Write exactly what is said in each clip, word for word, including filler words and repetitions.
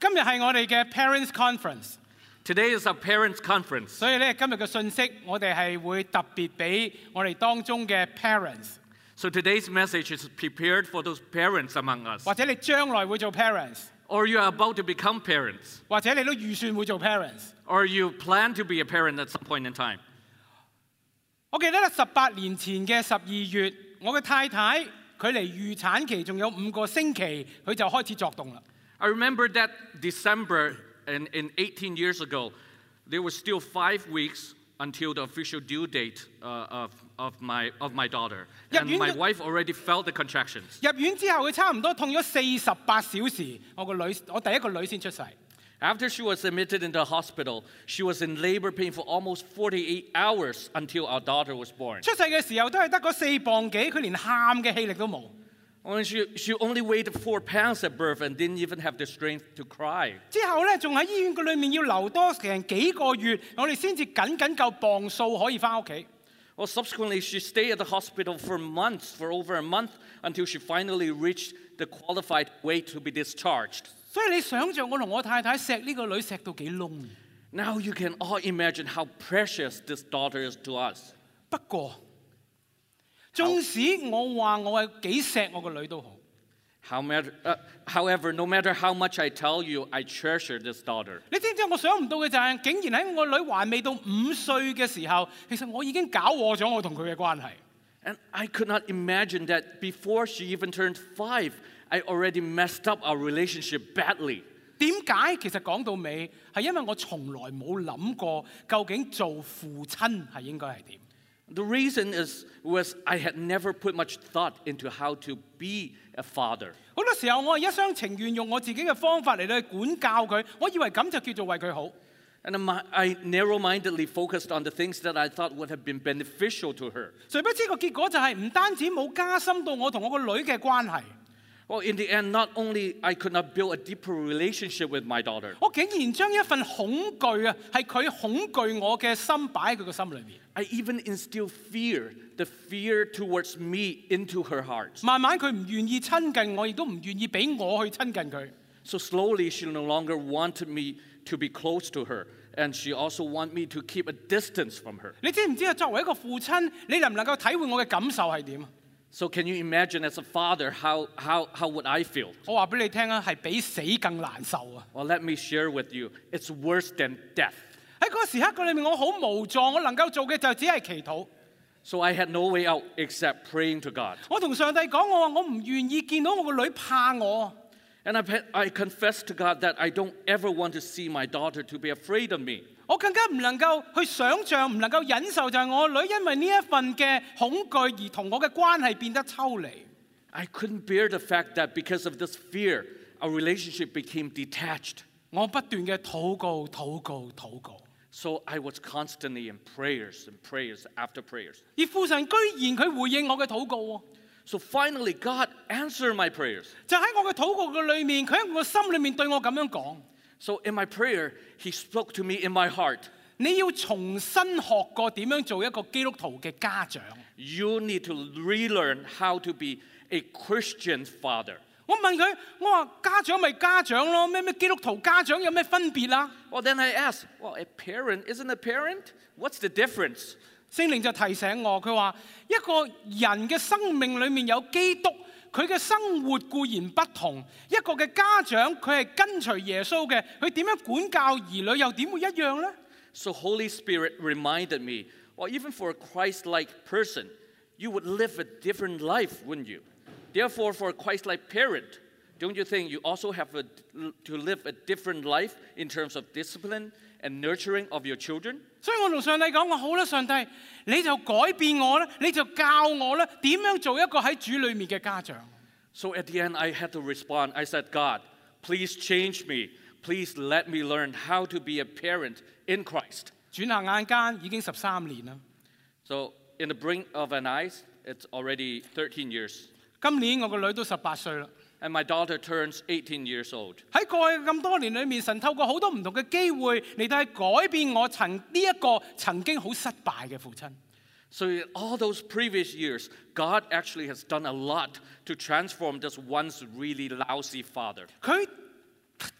今日係我哋嘅 Parents Conference。 Today is our parents' conference. 所以咧，今日嘅信息我哋係會特別俾我哋當中嘅 parents。 So today's message is prepared for those parents among us. 或者你將來會做 parents， Or you are about to become parents. 或者你都預算會做 parents。 Or you plan to be a parent at some point in time. 我記得咧，十八年前嘅十二月，我嘅太太佢離預產期仲有五個星期，佢就開始作動啦。 I remember that December and in eighteen years ago, there was still five weeks until the official due date uh, of, of, my, of my daughter. And my wife already felt the contractions. 入院之後，佢差唔多痛咗四十八小時，我個女，我第一個女先出世。 After she was admitted into the hospital, she was in labor pain for almost forty-eight hours until our daughter was born. 出世嘅時候都係得嗰四磅幾，佢連喊嘅氣力都冇。 When she, she only weighed four pounds at birth and didn't even have the strength to cry. 之後咧，仲喺醫院嘅裏面要留多成幾個月，我哋先至僅僅夠磅數可以翻屋企。 Well, subsequently, she stayed at the hospital for months, for over a month, until she finally reached the qualified weight to be discharged. 所以你想像我同我太太錫呢個女錫到幾燶。 Now you can all imagine how precious this daughter is to us. 不過，縱使我話我係幾錫我個女都好， How matter, uh, however, no matter how much I tell you, I treasure this daughter. 你知唔知我想唔到嘅就係，竟然喺我女還未到五歲嘅時候，其實我已經搞禍咗我同佢嘅關係。 And I could not imagine that before she even turned five, I already messed up our relationship badly. 點解？其實講到尾係因為我從來冇諗過究竟做父親係應該係點。 The reason is was I had never put much thought into how to be a father. 好多時候我係一廂情願用我自己嘅方法嚟到去管教佢，我以為咁就叫做為佢好。 And I narrow-mindedly focused on the things that I thought would have been beneficial to her. 誰不知個結果就係唔單止冇加深到我同我個女嘅關係， Well, in the end, not only I could not build a deeper relationship with my daughter, 我竟然將一份恐懼啊，係佢恐懼我嘅心擺喺佢個心裏面。 I even instilled fear, the fear towards me into her heart. 慢慢佢唔願意親近我，亦都唔願意俾我去親近佢。 So slowly, she no longer wanted me to be close to her, and she also wanted me to keep a distance from her. 你知唔知啊？作為一個父親，你能唔能夠體會我嘅感受係點啊？ So can you imagine as a father, how, how, how would I feel? 我話俾你聽啊，係比死更難受啊！ Well, let me share with you, it's worse than death. 喺嗰個時刻嘅裏面，我好無助，我能夠做嘅就只係祈禱。 So I had no way out except praying to God. 我同上帝講，我話我唔願意見到我個女怕我。 And I, I confessed to God that I don't ever want to see my daughter to be afraid of me. 我更加唔能夠去想像，唔能夠忍受，就係我女因為呢一份嘅恐懼而同我嘅關係變得抽離。 I couldn't bear the fact that because of this fear, our relationship became detached. 我不斷嘅禱告、禱告、禱告。 So I was constantly in prayers and prayers after prayers. 而父神居然佢回應我嘅禱告喎， So finally, God answered my prayers. 就喺我嘅禱告嘅裏面，佢喺我嘅心裏面對我咁樣講： So in my prayer, He spoke to me in my heart. 你要重新學過點樣做一個基督徒嘅家長。 You need to relearn how to be a Christian father. 我問佢，我話家長咪家長咯，咩咩基督徒家長有咩分別啊？ Well, then I asked, well, a parent isn't a parent? What's the difference? 聖靈就提醒我，佢話一個人嘅生命裏面有基督，佢嘅生活固然不同。一個嘅家長佢係跟隨耶穌嘅，佢點樣管教兒女又點會一樣呢？ So Holy Spirit reminded me, well, even for a Christ-like person, you would live a different life, wouldn't you? Therefore, for a Christ-like parent, don't you think you also have a, to live a different life in terms of discipline and nurturing of your children? 所以我同上帝講，我好啦，上帝，你就改變我啦，你就教我啦，點樣做一個喺主裏面嘅家長。 So at the end, I had to respond. I said, God, please change me. Please let me learn how to be a parent in Christ. 轉下眼間已經十三年啦。 So in the blink of an eye, it's already thirteen years. 今年我個女都十八歲啦。 And my daughter turns eighteen years old. 喺過去咁多年裏面，神透過好多唔同嘅機會嚟到去改變我曾呢一個曾經好失敗嘅父親。 So in all those previous years, God actually has done a lot to transform this once really lousy father. 佢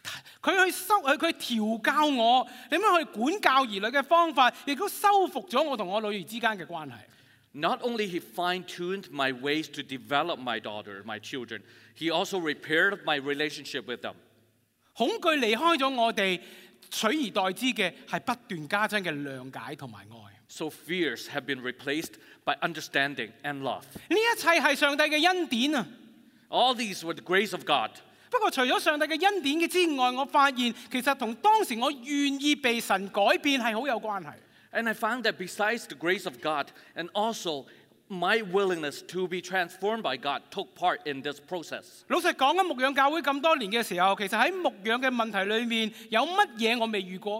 佢去修佢佢調教我點樣去管教兒女嘅方法，亦都修復咗我同我女兒之間嘅關係。 Not only he fine-tuned my ways to develop my daughter, my children, he also repaired my relationship with them. 恐懼離開咗我哋，取而代之嘅係不斷加增嘅諒解同埋愛。 So fears have been replaced by understanding and love. 呢一切係上帝嘅恩典啊！ All these were the grace of God. 不過除咗上帝嘅恩典嘅之外，我發現其實同當時我願意被神改變係好有關係。 And I found that besides the grace of God, and also my willingness to be transformed by God took part in this process. 老實講啊，牧養教會咁多年嘅時候，其實喺牧養嘅問題裏面有乜嘢我未遇過？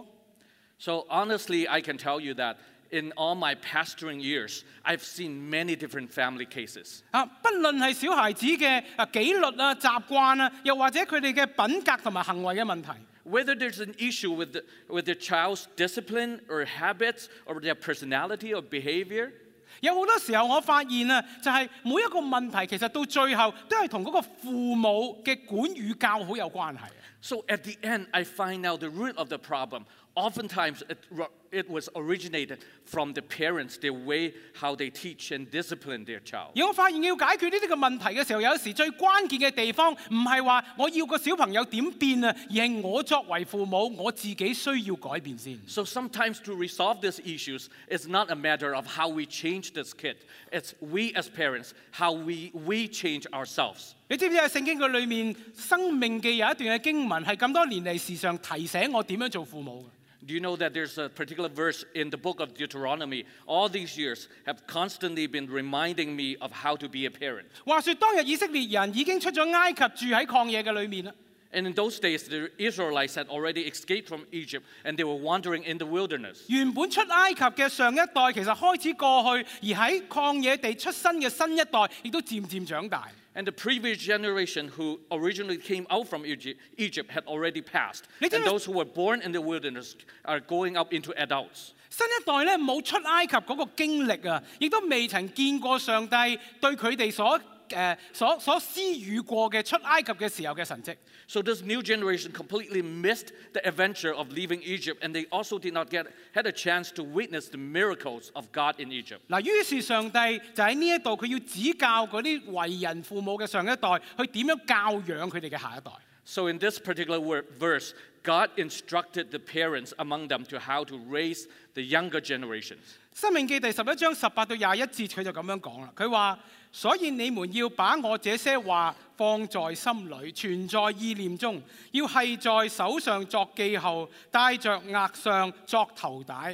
So honestly, I can tell you that in all my pastoring years, I've seen many different family cases. 啊，不論係小孩子嘅啊紀律啊、習慣啊，又或者佢哋嘅品格同埋行為嘅問題。 Whether there's an issue with the, with the child's discipline or habits or their personality or behavior. 有好多時候我發現啊，就係每一個問題其實到最後都係同嗰個父母嘅管與教好有關係。 So at the end, I find out the root of the problem. Oftentimes, it, it was originated from the parents, their way how they teach and discipline their child. 而我發現要解決呢啲嘅問題嘅時候，有時最關鍵嘅地方唔係話我要個小朋友點變啊，而係我作為父母我自己需要改變先。 So sometimes to resolve these issues, it's not a matter of how we change this kid. It's we as parents, how we, we change ourselves. 你知唔知喺聖經嘅裏面，生命記有一段嘅經文係咁多年嚟時常提醒我點樣做父母嘅。 Do you know that there's a particular verse in the book of Deuteronomy, all these years have constantly been reminding me of how to be a parent. 話說當日以色列人已經出咗埃及，住喺曠野嘅裏面啦。 And in those days, the Israelites had already escaped from Egypt and they were wandering in the wilderness. 原本出埃及嘅上一代其實開始過去，而喺曠野地出生嘅新一代亦都漸漸長大。 And the previous generation who originally came out from Egypt, Egypt had already passed. And those who were born in the wilderness are going up into adults. 新一代咧冇出埃及嗰個經歷啊，亦都未曾見過上帝對佢哋所誒、呃、所所施予過嘅出埃及嘅時候嘅神蹟。 So this new generation completely missed the adventure of leaving Egypt, and they also did not get had a chance to witness the miracles of God in Egypt. 嗱，於是上帝就喺呢一度，佢要指教嗰啲為人父母嘅上一代，去點樣教養佢哋嘅下一代。 So in this particular word, verse, God instructed the parents among them to how to raise the younger generations. 申命記第十一章十八到廿一節，佢就咁樣講啦。佢話：所以你們要把我這些話放在心裏，存在意念中，要繫在手上作記號，戴着額上作頭帶。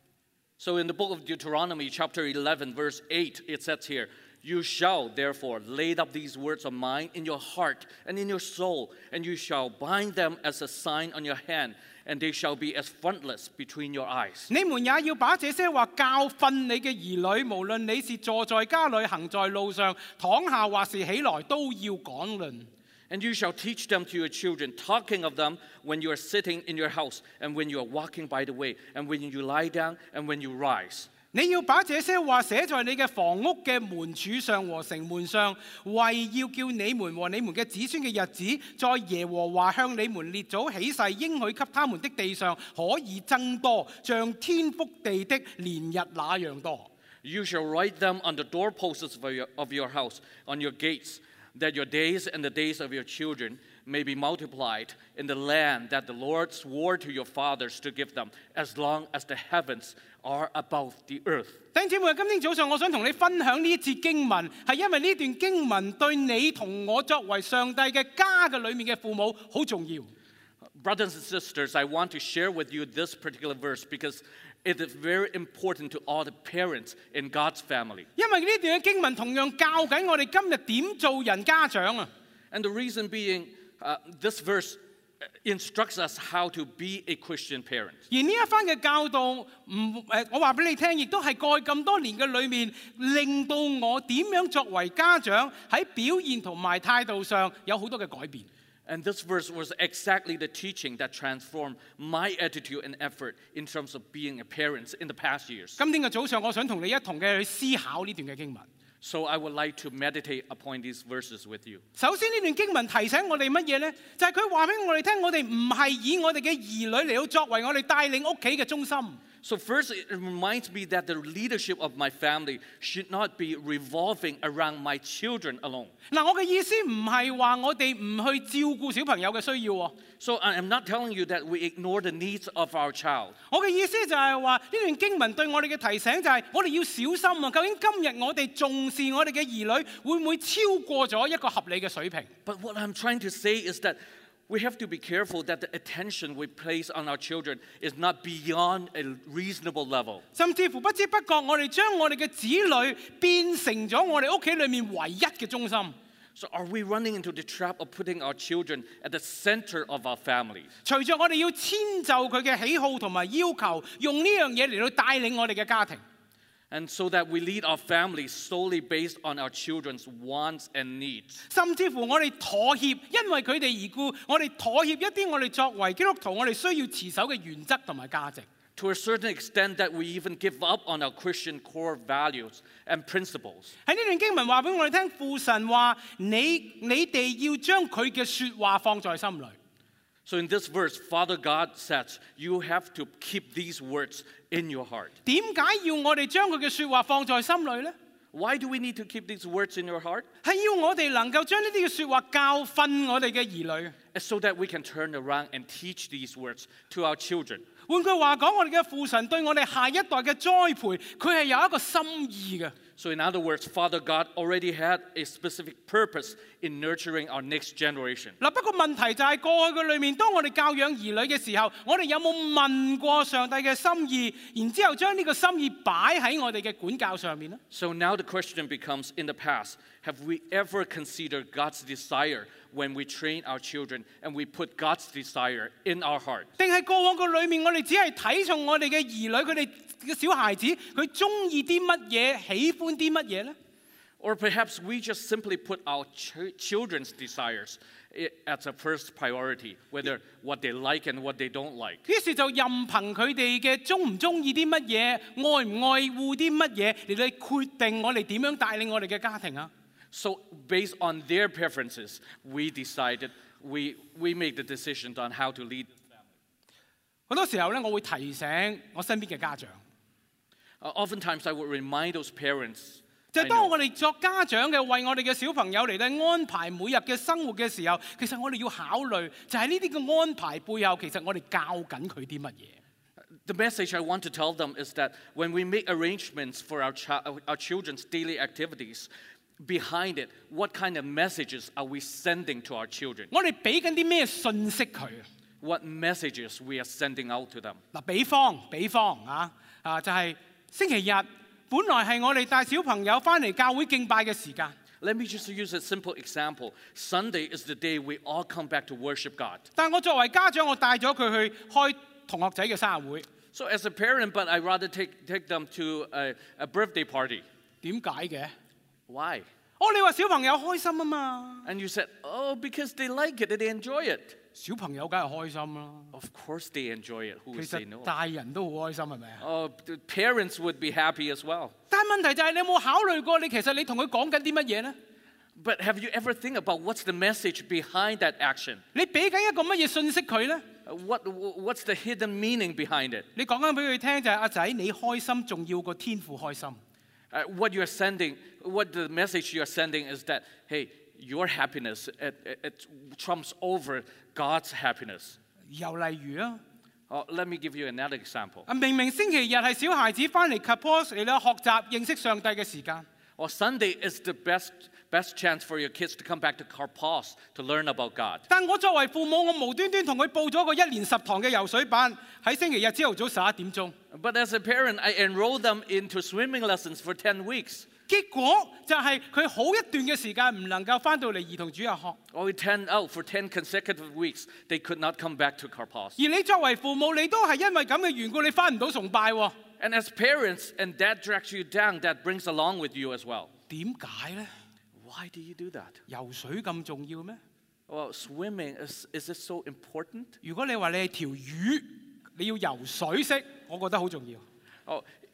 So in the book of Deuteronomy, chapter eleven, verse eight, it says here, You shall therefore lay up these words of mine in your heart and in your soul, and you shall bind them as a sign on your hand, and they shall be as frontlets between your eyes. 你們也要把這些話教訓你嘅兒女，無論你是坐在家裏、行在路上、躺下或是起來，都要講論。 And you shall teach them to your children, talking of them when you are sitting in your house, and when you are walking by the way, and when you lie down, and when you rise. 你要把這些話寫在你嘅房屋嘅門柱上和城門上，為要叫你們和你們嘅子孫嘅日子，在耶和華向你們列祖起誓應許給他們的地上，可以增多，像天覆地的連日那樣多。 You shall write them on the doorposts of your, of your house, on your gates, that your days and the days of your children may be multiplied in the land that the Lord swore to your fathers to give them, as long as the heavens are above the earth. 弟兄姊妹，今天早上我想同你分享呢一節經文，係因為呢段經文對你同我作為上帝嘅家嘅裏面嘅父母好重要。 Brothers and sisters, I want to share with you this particular verse because it is very important to all the parents in God's family. 因為呢段嘅經文同樣教緊我哋今日點做人家長啊。 And the reason being, uh, this verse instructs us how to be a Christian parent. 而呢一番嘅教導，唔誒，我話俾你聽，亦都係過去咁多年嘅裏面，令到我點樣作為家長喺表現同埋態度上有好多嘅改變。 And this verse was exactly the teaching that transformed my attitude and effort in terms of being a parent in the past years. 今天嘅早上，我想同你一同嘅去思考呢段嘅經文。 So I would like to meditate upon these verses with you. 首先呢段經文提醒我哋乜嘢呢？就係佢話俾我哋聽，我哋唔係以我哋嘅兒女嚟到作為我哋帶領屋企嘅中心。 So first, it reminds me that the leadership of my family should not be revolving around my children alone. 嗱，我嘅意思唔係話我哋唔去照顧小朋友嘅需要喎。 So I am not telling you that we ignore the needs of our child. 我嘅意思就係話呢段經文對我哋嘅提醒就係我哋要小心啊！究竟今日我哋重視我哋嘅兒女會唔會超過咗一個合理嘅水平？ But what I'm trying to say is that we have to be careful that the attention we place on our children is not beyond a reasonable level. 甚至乎不知不覺，我哋將我哋嘅子女變成咗我哋屋企裏面唯一嘅中心。 So are we running into the trap of putting our children at the center of our families? 隨着我哋要遷就佢嘅喜好同埋要求，用呢樣嘢嚟到帶領我哋嘅家庭。 And so that we lead our families solely based on our children's wants and needs. 甚至乎我哋妥協，因為佢哋而故，我哋妥協一啲我哋作為基督徒我哋需要持守嘅原則同埋價值。 To a certain extent that we even give up on our Christian core values and principles. 喺呢段經文話俾我哋聽，父神話你你哋要將佢嘅説話放在心裏。 So in this verse, Father God says, you have to keep these words in your heart. 點解要我哋將佢嘅説話放在心裏呢？ Why do we need to keep these words in your heart? 係要我哋能夠將呢啲嘅説話教訓我哋嘅兒女。 So that we can turn around and teach these words to our children. 換句話講，我哋嘅父神對我哋下一代嘅栽培，佢係有一個心意嘅。 So in other words, Father God already had a specific purpose in nurturing our next generation. 嗱，不過問題就係過去嘅裏面，當我哋教養兒女嘅時候，我哋有冇問過上帝嘅心意，然之後將呢個心意擺喺我哋嘅管教上面呢？ So now the question becomes, in the past, have we ever considered God's desire when we train our children and we put God's desire in our heart? 定係過往嘅裏面，我哋只係睇重我哋嘅兒女，佢哋嘅小孩子，佢中意啲乜嘢，喜歡啲乜嘢呢？ Or perhaps we just simply put our ch- children's desires i- as a first priority, whether what they like and what they don't like. 於是就任憑佢哋嘅中唔中意啲乜嘢，愛唔愛護啲乜嘢嚟到決定我哋點樣帶領我哋嘅家庭啊！ So based on their preferences, we decided, we, we make the decisions on how to lead. 好多時候咧，我會提醒我身邊嘅家長， Uh, oftentimes I would remind those parents, 就 I 係當 know, 我哋作家長嘅為我哋嘅小朋友嚟到安排每日嘅生活嘅時候，其實我哋要考慮就係呢啲嘅安排背後，其實我哋教緊佢啲乜嘢。 the message I want to tell them is that when we make arrangements for our, chi- our children's daily activities, behind it, what kind of messages are we sending to our children? 我哋俾緊啲咩信息佢？ What messages we are sending out to them? 嗱，比方比方啊啊，就係、星期日，本來係我哋帶小朋友翻嚟教會敬拜嘅時間。 Let me just use a simple example. Sunday is the day we all come back to worship God. 但我作為家長，我帶咗佢去開同學仔嘅生日會。 So as a parent, but I rather take, take them to a, a birthday party. 點解嘅？ Why? 哦，你話小朋友開心啊嘛， And you said, oh, because they like it and they enjoy it. 小朋友梗係開心啦。 Of course they enjoy it. Who 其 would say 實 no? 大人都好開心係咪啊？ Oh, the parents would be happy as well. 但係問題就係你有冇考慮過，你其實你同佢講緊啲乜嘢呢？ But have you ever think about what's the message behind that action? 你俾緊一個乜嘢信息佢呢？ Uh, What, what's the hidden meaning behind it? 你講緊俾佢聽就係阿仔，你開心仲要過天父開心。 Uh, what you're sending, what the message you're sending is that, hey, your happiness, it, it, it trumps over God's happiness. 又例如啊， Oh, let me give you another example. 啊明明星期日係小孩子翻嚟 campus 嚟到學習認識上帝嘅時間， Or Sunday is the best, best chance for your kids to come back to Karpos to learn about God. 但我作為父母，我無端端同佢報咗個一連十堂嘅游水班，喺星期日朝頭早十一點鐘。 But as a parent, I enroll them into swimming lessons for ten weeks. 結果就係佢好一段嘅時間唔能夠翻到嚟兒童主日學。 Or we ten out for ten consecutive weeks, they could not come back to Karpos. 而你作為父母，你都係因為咁嘅緣故，你翻唔到崇拜喎。 And as parents, and that drags you down, that brings along with you as well. 點解呢？ Why do you do that? 游水咁重要咩？ Well, swimming, is, is it so important? 如果你話你係條魚，你要游水識，我覺得好重要。 Oh,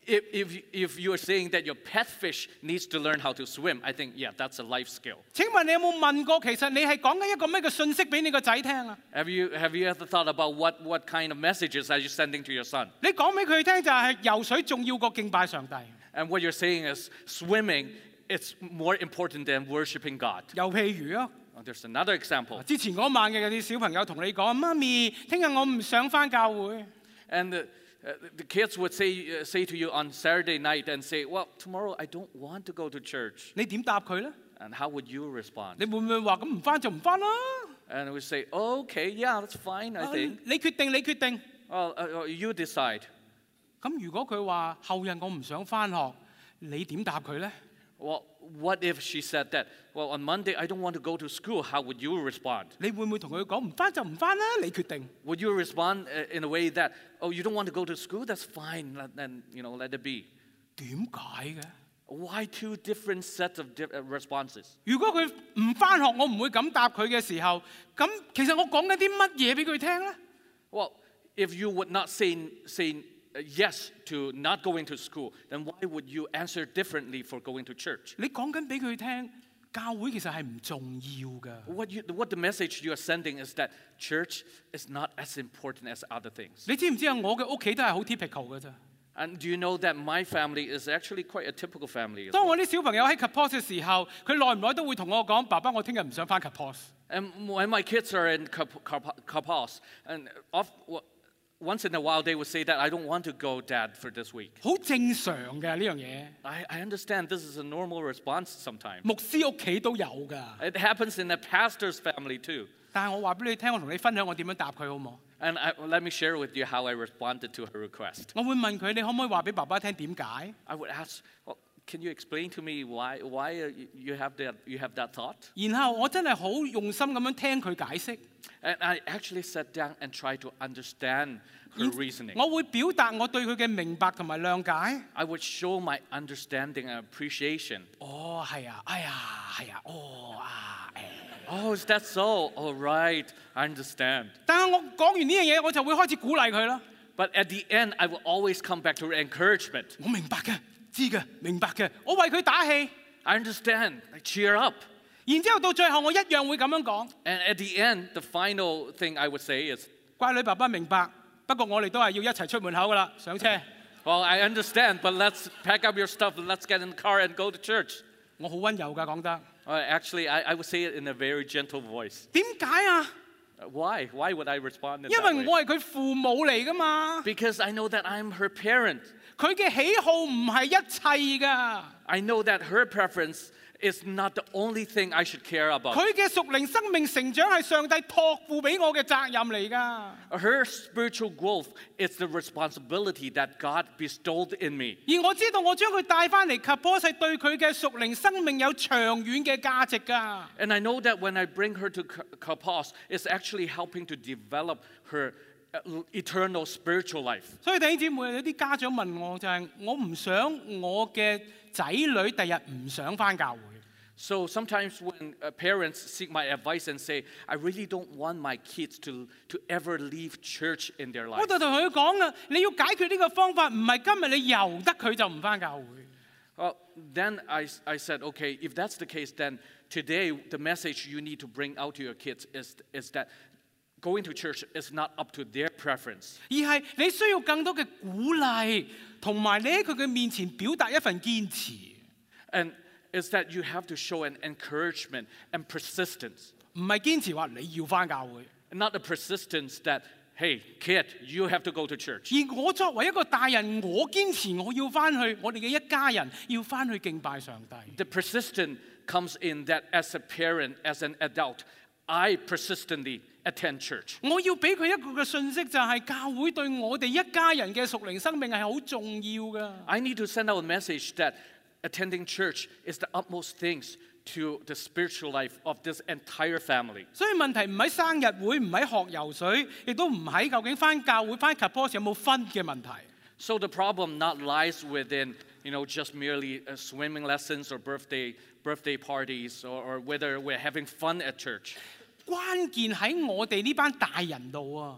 If, if, if you're saying that your pet fish needs to learn how to swim, I think, yeah, that's a life skill. 請問你有冇問過，其實你係講緊一個咩嘅信息俾你個仔聽啊？ Have you, have you ever thought about what, what kind of messages are you sending to your son? 你講俾佢聽就係游水重要過敬拜上帝。 And what you're saying is swimming, it's more important than worshiping God. 又譬如啊， Oh, there's another example. 之前嗰晚嘅有啲小朋友同你講：媽咪，聽日我唔想返教會。 And the, uh, the kids would say, uh, say to you on Saturday night and say, well, tomorrow I don't want to go to church. 你點答佢呢？ And how would you respond? 你會唔會話咁唔返就唔返啦？ And we say, okay, yeah, that's fine, I 啊 think. 你決定，你決定。 Well, uh, you decide. 咁如果佢話後日我唔想返學，你點答佢呢？ Well, what if she said that? Well, on Monday I don't want to go to school. How would you respond? 你會唔會同佢講唔返就唔返啦？你決定。 Would you respond uh, in a way that, oh, you don't want to go to school? That's fine. Let, then, you know, let it be. 點解嘅？ Why two different sets of di- uh, responses? 如果佢唔返學，我唔會咁答佢嘅時候，咁其實我講緊啲乜嘢俾佢聽呢？ Well, if you would not say, say uh, yes to not going to school, then why would you answer differently for going to church? 你講緊俾佢聽，教會其實係唔重要㗎。 What, you, what the message you are sending is that church is not as important as other things. 你知唔知啊？我嘅屋企都係好 typical 㗎咋。 And do you know that my family is actually quite a typical family as 當 well? 我啲小朋友喺 Kapos 嘅時候，佢耐唔耐都會同我講：爸爸，我聽日唔想返 Kapos。 And when my kids are in Kap- Kap- Kapos, and of, w- once in a while they would say that I don't want to go, Dad, for this week. 好正常嘅呢樣嘢， I, I understand this is a normal response sometimes. 牧師屋企都有㗎。 It happens in a pastor's family too. 但係我話俾你聽，我同你分享我點樣答佢好冇？ And I, let me share with you how I responded to her request. 我會問佢：你可唔可以話俾爸爸聽點解？ I would ask, well, can you explain to me why, why uh, y- you, have that, you have that thought? 然後我真係好用心咁樣聽佢解釋， And I actually sat down and tried to understand her reasoning. 我會表達我對佢嘅明白同埋諒解。 I would show my understanding and appreciation. 哦，係啊，哎呀，係啊，哦啊，誒。 Oh, is that so? All right, I understand. 但係我講完呢樣嘢，我就會開始鼓勵佢啦。 But at the end, I will always come back to encouragement. 我明白嘅，知嘅，明白嘅，我為佢打氣。 I understand. I cheer up. 然之後到最後，我一樣會咁樣講。 And at the end, the final thing I would say is, 乖女爸爸明白，不過我哋都係要一齊出門口噶啦，上車。 well, I understand, but let's pack up your stuff and let's get in the car and go to church. 我好温柔㗎，講得。 Uh, actually, I, I would say it in a very gentle voice. 點解啊？ Uh, Why? Why would I respond in 因 that 為 way? 我係佢父母嚟噶嘛。 Because I know that I'm her parent. 佢嘅喜好唔係一切㗎。 I know that her preference is not the only thing I should care about. 佢嘅屬靈生命成長係上帝託付俾我嘅責任嚟㗎。 Her spiritual growth is the responsibility that God bestowed in me. 而我知道我將佢帶翻嚟及波係對佢嘅屬靈生命有長遠嘅價值㗎。 And I know that when I bring her to Ka- Kapos, it's actually helping to develop her uh, eternal spiritual life. 所以弟兄姊妹，有啲家長問我就係、我唔想我嘅仔女第日唔想翻教會。 So sometimes when uh, parents seek my advice and say, I really don't want my kids to, to ever leave church in their 我 life. 就同佢講啦，你要解決呢個方法，唔係今日你由得佢就唔翻教會。 Well, then I, I said, okay, if that's the case, then today the message you need to bring out to your kids is, is that going to church is not up to their preference. 而係你需要更多嘅鼓勵，同埋你喺佢嘅面前表達一份堅持。 And is that you have to show an encouragement and persistence. 唔係堅持話你要翻教會， And not the persistence that, hey, kid, you have to go to church. 而我作為一個大人，我堅持我要翻去，我哋嘅一家人要翻去敬拜上帝。 The persistence comes in that as a parent, as an adult, I persistently attend church. 我要俾佢一個嘅信息，就係教會對我哋一家人嘅屬靈生命係好重要噶。 I need to send out a message that attending church is the utmost things to the spiritual life of this entire family. 所以問題唔喺生日會，唔喺學游水，亦都唔喺究竟翻教會翻 Kapos 有冇分嘅問題。 So the problem not lies within, you know, just merely uh, swimming lessons or birthday birthday parties or, or whether we're having fun at church. 關鍵喺我哋呢班大人度啊！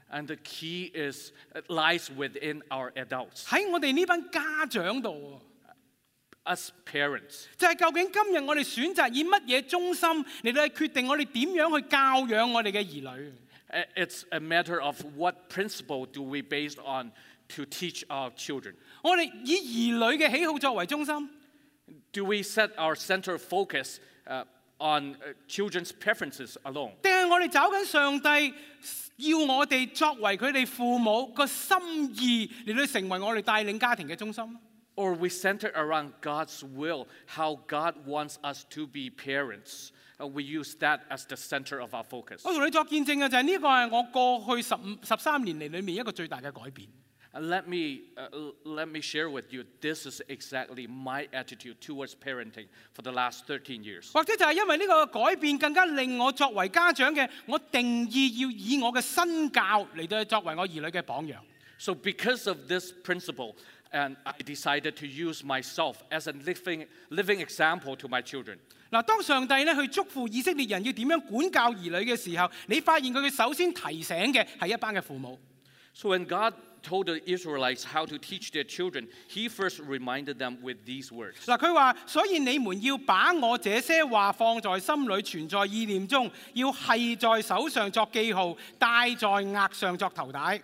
And the key is lies within our adults, 喺我哋呢班家長度。 us parents. 就係究竟今日我哋選擇以乜嘢中心嚟到去決定我哋點樣去教養我哋嘅兒女？ Uh, It's a matter of what principle do we based on to teach our children. 我哋以兒女嘅喜好作為中心， Do we set our center of focus uh, on uh, children's preferences alone? 定係我哋找緊上帝要我哋作為佢哋父母個心意嚟到成為我哋帶領家庭嘅中心？ Or we center around God's will, how God wants us to be parents. Uh, we use that as the center of our focus. 我同你作見證嘅就係呢個係我過去十五十三年嚟裏面一個最大嘅改變。 And let me, uh, let me share with you, this is exactly my attitude towards parenting for the last thirteen years. 或者就係因為呢個改變，更加令我作為家長嘅，我定義要以我嘅身教嚟到作為我兒女嘅榜樣。 So because of this principle, and I decided to use myself as a living, living example to my children. 嗱，當上帝咧去囑咐以色列人要點樣管教兒女嘅時候，你發現佢嘅首先提醒嘅係一班嘅父母。 So when God told the Israelites how to teach their children, He first reminded them with these words. 嗱，佢話：所以你們要把我這些話放在心裏，存在意念中，要繫在手上作記號，戴在額上作頭帶。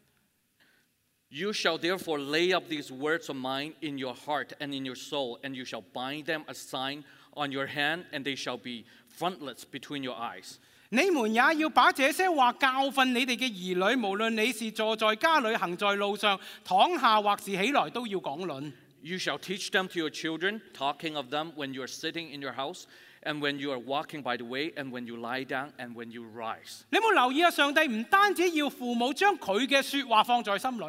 You shall therefore lay up these words of mine in your heart and in your soul, and you shall bind them a sign on your hand, and they shall be frontlets between your eyes. 你們也要把這些話教訓你哋嘅兒女，無論你是坐在家裏、行在路上、躺下或是起來，都要講論。 You shall teach them to your children, talking of them when you are sitting in your house, and when you are walking by the way, and when you lie down, and when you rise. 你有冇留意啊？上帝唔單止要父母將佢嘅説話放在心裏。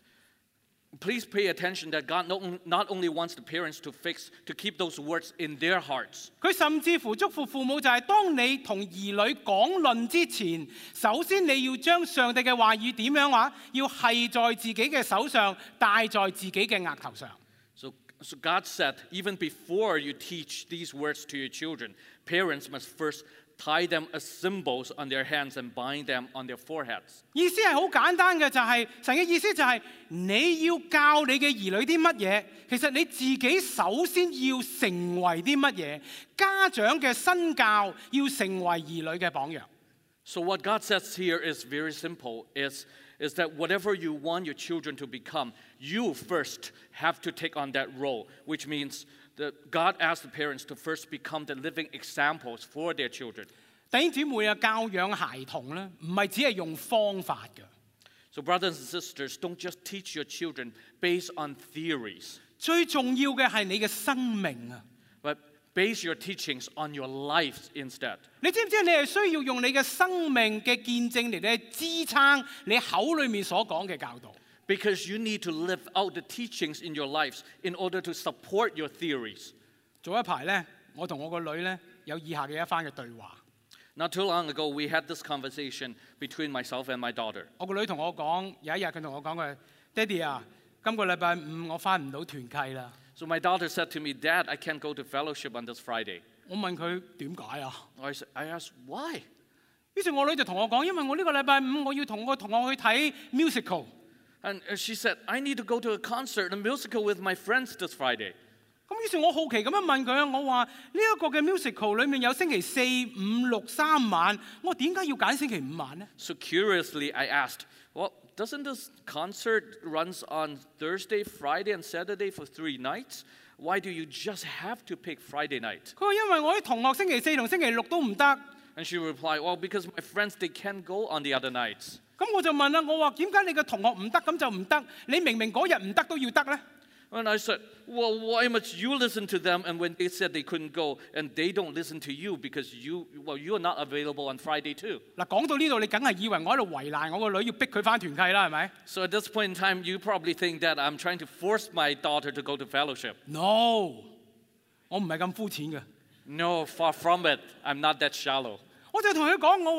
Please pay attention that God not only wants the parents to fix, to keep those words in their hearts. 佢甚至乎囑咐父母就係當你同兒女講論之前，首先你要將上帝嘅話語點樣話？要繫在自己嘅手上，戴在自己嘅額頭上。 So, so God said, even before you teach these words to your children, parents must first tie them as symbols on their hands and bind them on their foreheads. 意思係好簡單嘅，就係、神嘅意思就係、你要教你嘅兒女啲乜嘢，其實你自己首先要成為啲乜嘢，家長嘅身教要成為兒女嘅榜樣。 So what God says here is very simple, is, is that whatever you want your children to become, you first have to take on that role, which means that God asked the parents to first become the living examples for their children. 弟兄姊妹啊，教養孩童咧，唔係只係用方法嘅， So brothers and sisters, don't just teach your children based on theories, 最重要嘅係你嘅生命啊！ but base your teachings on your lives instead. 你知唔知你係需要用你嘅生命嘅見證嚟嚟支撐你口裏面所講嘅教導？ Because you need to live out the teachings in your lives in order to support your theories. 早一排咧，我同我個女咧有以下嘅一番嘅對話。 Not too long ago, we had this conversation between myself and my daughter. 我個女同我講，有一日佢同我講佢，爹哋啊，今個禮拜五我翻唔到團契啦。 So my daughter said to me, Dad, I can't go to fellowship on this Friday. 我問佢點解啊？ I said, I asked, why? 於是我女就同我講，因為我呢個禮拜五我要同個同學去睇 musical。 And she said, I need to go to a concert, a musical with my friends this Friday. 咁於是我好奇咁樣問佢啊，我話呢一個嘅 musical 裏面有星期四、五、六三晚，我點解要揀星期五晚呢？ So curiously, I asked, well, doesn't this concert runs on Thursday, Friday, and Saturday for three nights? Why do you just have to pick Friday night? 佢話因為我啲同學星期四同星期六都唔得。 And she replied, well, because my friends, they can't go on the other nights. 咁我就問啦，我話點解你嘅同學唔得咁就唔得？你明明嗰日唔得都要得呢？ And I said, well, why must you listen to them? And when they said they couldn't go, and they don't listen to you because you, well, you are not available on Friday too. 嗱，講到呢度，你梗係以為我喺度為難我個女，要逼佢翻團契啦，係咪 So at this point in time, you probably think that I'm trying to force my daughter to go to fellowship. ？No，我唔係咁膚淺嘅。 No, far from it. I'm not that shallow. 我就同佢講，我話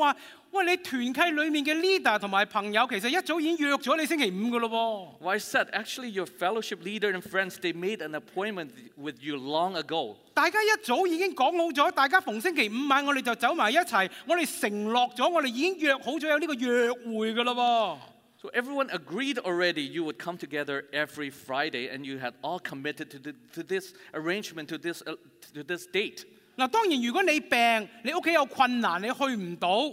喂，你團契裡面嘅 leader 同埋朋友，其實一早已經約咗你星期五噶咯喎。 Well, I said, actually, your fellowship leader and friends, they made an appointment with you long ago. 大家一早已經講好咗，大家逢星期五晚我哋就走埋一齊，我哋承諾咗，我哋已經約好咗有呢個約會噶咯喎。 So everyone agreed already you would come together every Friday, and you had all committed to, the, to this arrangement, to this, uh, to this date. 嗱，當然如果你病，你屋企有困難，你去唔到，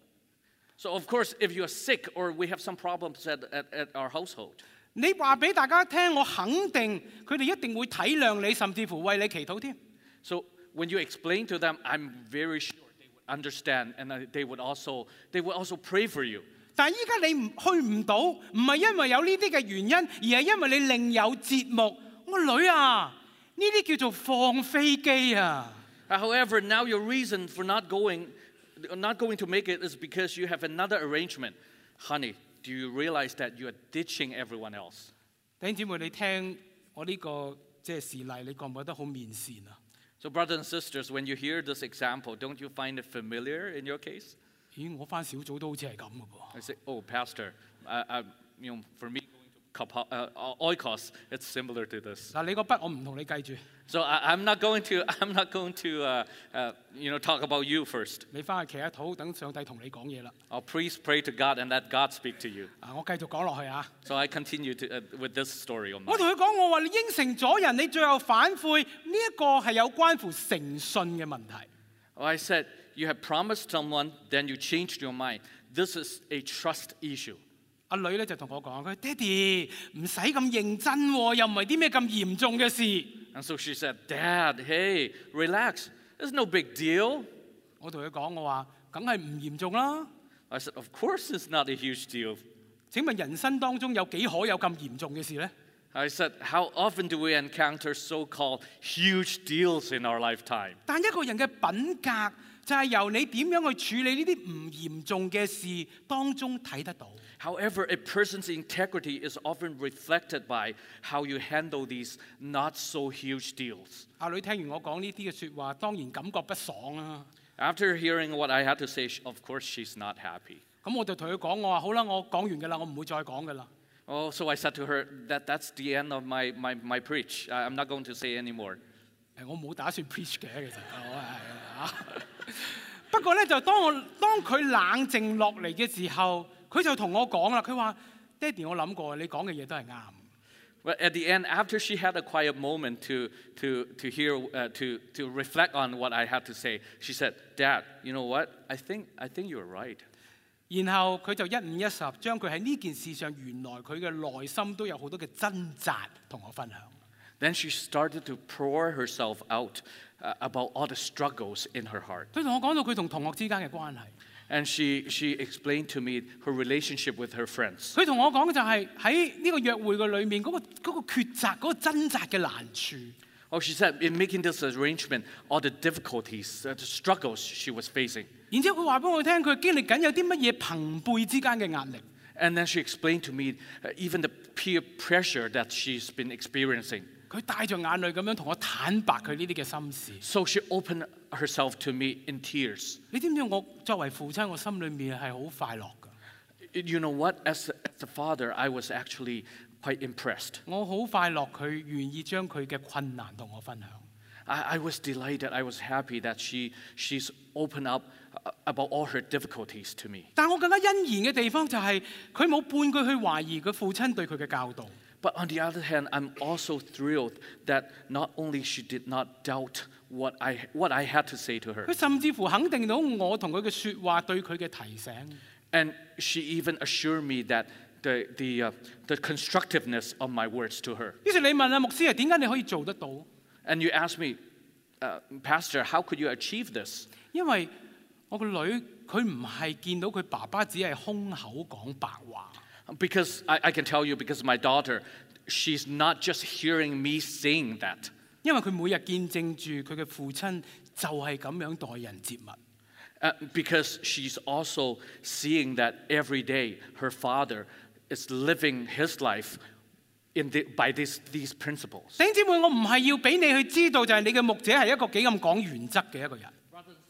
So of course, if you are sick or we have some problems at, at, at our household, 你話俾大家聽，我肯定佢哋一定會體諒你，甚至乎為你祈禱添。 so when you explain to them, I'm very sure they would understand, and uh, they would also, they would also pray for you. 但係依家你唔去唔到，唔係因為有呢啲嘅原因，而係因為你另有節目。我女啊，呢啲叫做放飛機啊！ However, now your reason for not going, not going to make it is because you have another arrangement. Honey, do you realize that you are ditching everyone else? 弟兄姊妹，你聽我呢個即係事例，你覺唔覺得好面善啊？ So brothers and sisters, when you hear this example, don't you find it familiar in your case? 咦，我翻小組都好似係咁嘅噃。 I say, oh, Pastor, uh, uh, you know, for me, Kapa- uh, Oikos, it's similar to this. 嗱，你個筆我唔同你計住， So I, I'm not going to, I'm not going to, uh, uh, you know, talk about you first. 你翻去祈下禱，等上帝同你講嘢啦。 I'll please pray to God and let God speak to you. 啊，我繼續講落去啊。 So I continue to, uh, with this story of 我 mine. 同佢講，我話你應承咗人，你最後反悔，呢、一個係有關乎誠信嘅問題。 Well, I said, you have promised someone, then you changed your mind. This is a trust issue. 阿女咧就同我講，佢爹哋唔使咁認真喎，又唔係啲咩咁嚴重嘅事。 And so she said, Dad, hey, relax. It's no big deal. 我同佢講，我話梗係唔嚴重啦。 I said, of course it's not a huge deal. 請問人生當中有幾可有咁嚴重嘅事呢？ I said, how often do we encounter so-called huge deals in our lifetime? 但一個人嘅品格就係由你點樣去處理呢啲唔嚴重嘅事當中睇得到。 However, a person's integrity is often reflected by how you handle these not so huge deals. 阿女聽完我講呢啲嘅説話，當然感覺不爽啊。 After hearing what I had to say, sh- of course she's not happy. 咁我就同佢講，我話好啦，我講完㗎啦，我唔會再講㗎啦。 Oh, so I said to her that that's the end of my, my, my preach. I- I'm not going to say anymore. 誒，我冇打算 preach 嘅，其實我係啊。不過咧，就當我當佢冷靜落嚟嘅時候，佢就同我講啦，佢話：爹哋，我諗過，你講嘅嘢都係啱。 But at the end, after she had a quiet moment to, to, to hear, uh, to, to reflect on what I had to say, she said, Dad, you know what? I think, I think you're right. 然後佢就一五一十將佢喺呢件事上原來佢嘅內心都有好多嘅掙扎同我分享。 Then she started to pour herself out uh, about all the struggles in her heart. 佢同我講到佢同同學之間嘅關係。 And she, she explained to me her relationship with her friends. 佢同我講嘅就係喺呢個約會嘅裏面嗰、嗰個嗰、個抉擇、嗰、個掙扎嘅難處。 Oh, she said, in making this arrangement, all the difficulties, uh, the struggles she was facing. 然之後佢話俾我聽，佢經歷緊有啲乜嘢朋輩之間嘅壓力。 And then she explained to me uh, even the peer pressure that she's been experiencing. 佢帶着眼淚咁樣同我坦白佢呢啲嘅心事。 So she opened herself to me in tears. 你知唔知我作為父親，我心裏面係好快樂㗎。 You know what? As a, as a father, I was actually quite impressed. 我好快樂，佢願意將佢嘅困難同我分享。 I, I was delighted. I was happy that she she's opened up uh, about all her difficulties to me. 但我更加欣然嘅地方就係佢冇半句去懷疑佢父親對佢嘅教導。 But on the other hand, I'm also thrilled that not only she did not doubt what I what I had to say to her, 佢甚至乎肯定到我同佢嘅説話對佢嘅提醒。 and she even assured me that the the uh, the constructiveness of my words to her. 於是你問阿牧師啊，點解你可以做得到？ And you asked me, uh, Pastor, how could you achieve this? 因為我個女佢唔係見到佢爸爸只係空口講白話。 Because I, I can tell you, because my daughter, she's not just hearing me saying that. 因為佢每日見證住佢嘅父親就係咁樣待人接物。 Uh, because she's also seeing that every day her father is living his life in the, by this, these principles. 弟兄姊妹，我唔係要俾你去知道，就係你嘅牧者係一個幾咁講原則嘅一個人。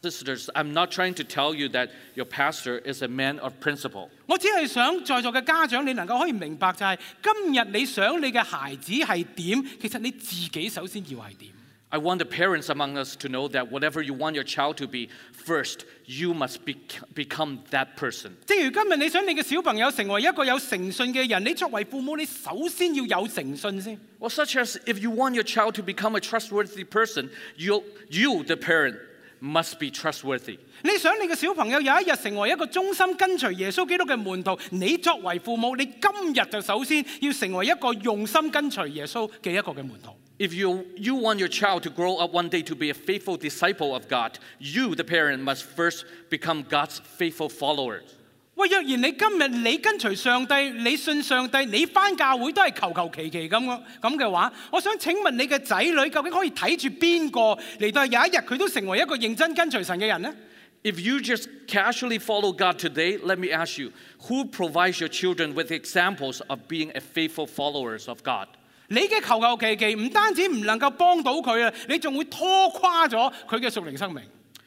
sisters, I'm not trying to tell you that your pastor is a man of principle. 我只係想在座嘅家長，你能夠可以明白就係、是、今日你想你嘅孩子係點，其實你自己首先要係點。 I want the parents among us to know that whatever you want your child to be, first, you must be, become that person. 正如今日你想你嘅小朋友成為一個有誠信嘅人，你作為父母，你首先要有誠信先。 Well, such as if you want your child to become a trustworthy person, you, you the parent, must be trustworthy. 你想你嘅小朋友有一日成為一個忠心跟隨耶穌基督嘅門徒，你作為父母，你今日就首先要成為一個用心跟隨耶穌嘅一個嘅門徒。 If you, you want your child to grow up one day to be a faithful disciple of God, you, the parent, must first become God's faithful followers. 喂，若然你今日你跟隨上帝，你信上帝，你返教會都係求求其其咁咁嘅話，我想請問你嘅仔女究竟可以睇住邊個嚟到有一日佢都成為一個認真跟隨神嘅人呢？ If you just casually follow God today, let me ask you, who provides your children with examples of being a faithful followers of God? 你嘅求求其其唔單止唔能夠幫到佢啊，你仲會拖垮咗佢嘅屬靈生命。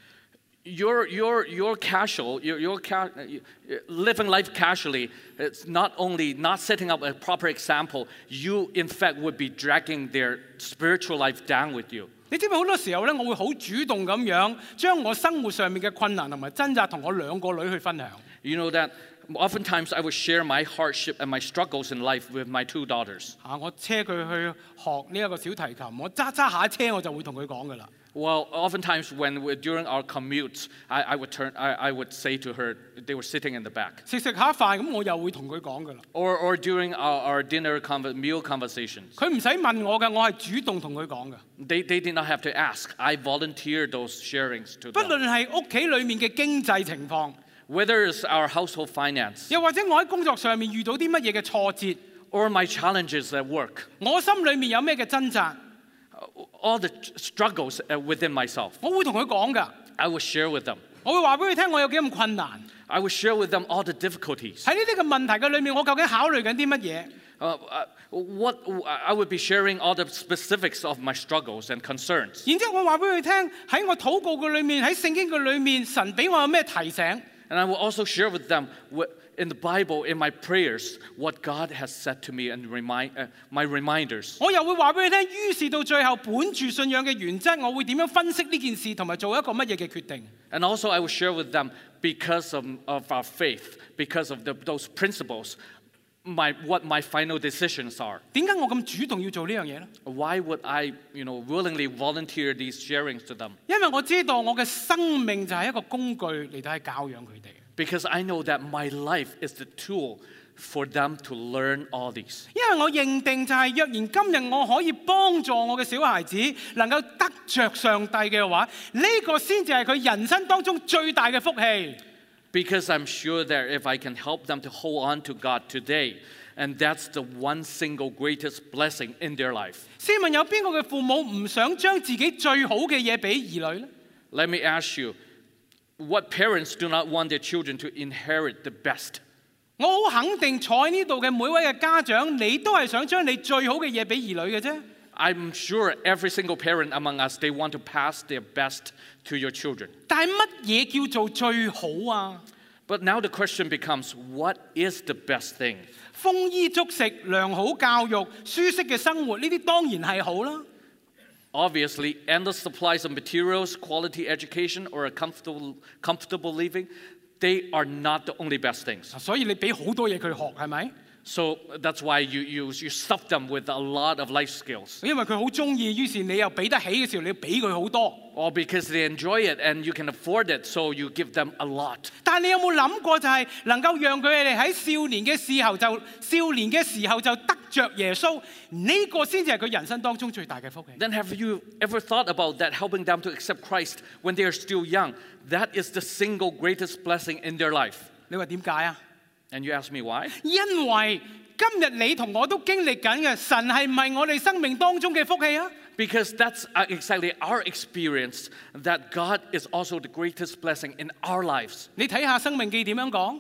Your, your, your casual, your, your ca- living life casually, it's not only not setting up a proper example, you in fact would be dragging their spiritual life down with you. 你知唔知好多時候咧，我會好主動咁樣將我生活上面嘅困難同埋掙扎同我兩個女去分享。 You know that oftentimes I would share my hardship and my struggles in life with my two daughters. 啊，我車佢去學呢一個小提琴，我揸揸下車我就會同佢講噶啦。 Well, oftentimes when we, during our commutes, I, I would turn, I, I would say to her, they were sitting in the back. 食食下飯咁，我又會同佢講噶啦。 Or, or during our, our dinner conver- meal conversations. 佢唔使問我嘅，我係主動同佢講嘅。 They, they did not have to ask. I volunteered those sharings to 不 them. 論係屋企裡面嘅經濟情況， Whether it's our household finance 又或者我喺工作上面遇到啲乜嘢嘅挫折， or my challenges at work, 我心裡面有咩嘅掙扎， all the struggles uh, within myself, 我會同佢講噶。 I will share with them. 我會話俾佢聽我有幾咁困難。 I will share with them all the difficulties. 喺呢啲嘅問題嘅裡面，我究竟考慮緊啲乜嘢？ Uh, uh, what I would be sharing all the specifics of my struggles and concerns. 然之後我話俾佢聽喺我禱告嘅裡面，喺聖經嘅裡面，神俾我有咩提醒？ And I will also share with them what, in the Bible, in my prayers, what God has said to me and remind, uh, my reminders. 我又會話俾佢聽，於是到最後本住信仰嘅原則，我會點樣分析呢件事，同埋做一個乜嘢嘅決定？ And also I will share with them because of, of our faith, because of the, those principles, my, what my final decisions are. 點解我咁主動要做呢樣嘢呢？ Why would I, you know, willingly volunteer these sharings to them? 因為我知道我嘅生命就係一個工具嚟到去教養佢哋。 Because I know that my life is the tool for them to learn all these. 因為我認定就係、是、若然今日我可以幫助我嘅小孩子能夠得着上帝嘅話，呢、這個先至係佢人生當中最大嘅福氣。 Because I'm sure that if I can help them to hold on to God today, and that's the one single greatest blessing in their life. 試問有邊個嘅父母唔想將自己最好嘅嘢俾兒女呢？ Let me ask you, what parents do not want their children to inherit the best? 我好肯定坐喺呢度嘅每位嘅家長，你都係想將你最好嘅嘢俾兒女嘅啫。 I'm sure every single parent among us, they want to pass their best to your children. 但係乜嘢叫做最好啊？ But now the question becomes, what is the best thing? 豐衣足食、良好教育、舒適嘅生活，呢啲當然係好啦。 Obviously, endless supplies of materials, quality education, or a comfortable, comfortable living, they are not the only best things. 所以你俾好多嘢佢學係咪？ So that's why you, you, you stuff them with a lot of life skills. 因為佢好中意，於是你又俾得起嘅時候，你要俾佢好多。 Or because they enjoy it and you can afford it, so you give them a lot. 但係你有冇諗過，就係能夠讓佢哋喺少年嘅時候就少年嘅時候就得着耶穌，呢、這個先至係佢人生當中最大嘅福氣。 Then have you ever thought about that, helping them to accept Christ when they are still young? That is the single greatest blessing in their life. 你話點解啊？ And you ask me why? 因為今日你同我都經歷緊嘅，神係唔係我哋生命當中嘅福氣啊？ Because that's uh, exactly our experience, that God is also the greatest blessing in our lives. 你睇下《生命記》點樣講？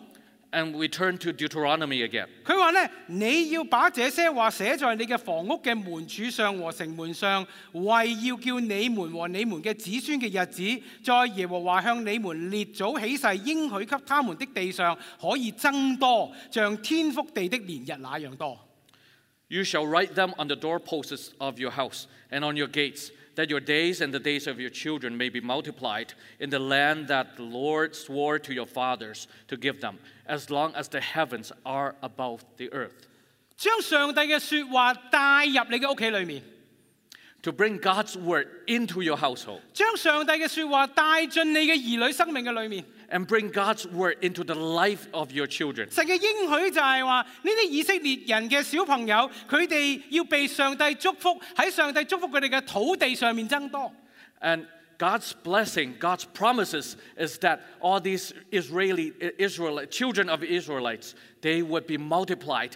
And we turn to Deuteronomy again. 佢話咧，你要把這些話寫在你嘅房屋嘅門柱上和城門上，為要叫你們和你們嘅子孫嘅日子，在耶和華向你們列祖起誓應許給他們的地上，可以增多，像天覆地的年日那樣多。 You shall write them on the doorposts of your house and on your gates, that your days and the days of your children may be multiplied in the land that the Lord swore to your fathers to give them, as long as the heavens are above the earth. 將上帝嘅説話帶入你嘅屋企裏面， To bring God's word into your household. 將上帝嘅説話帶進你嘅兒女生命嘅裏面。 And bring God's word into the life of your children. 神嘅應許就係話，呢啲以色列人嘅小朋友，佢哋要被上帝祝福，喺上帝祝福佢哋嘅土地上面增多。 And God's blessing, God's promises is that all these Israeli Israel children of Israelites, they would be multiplied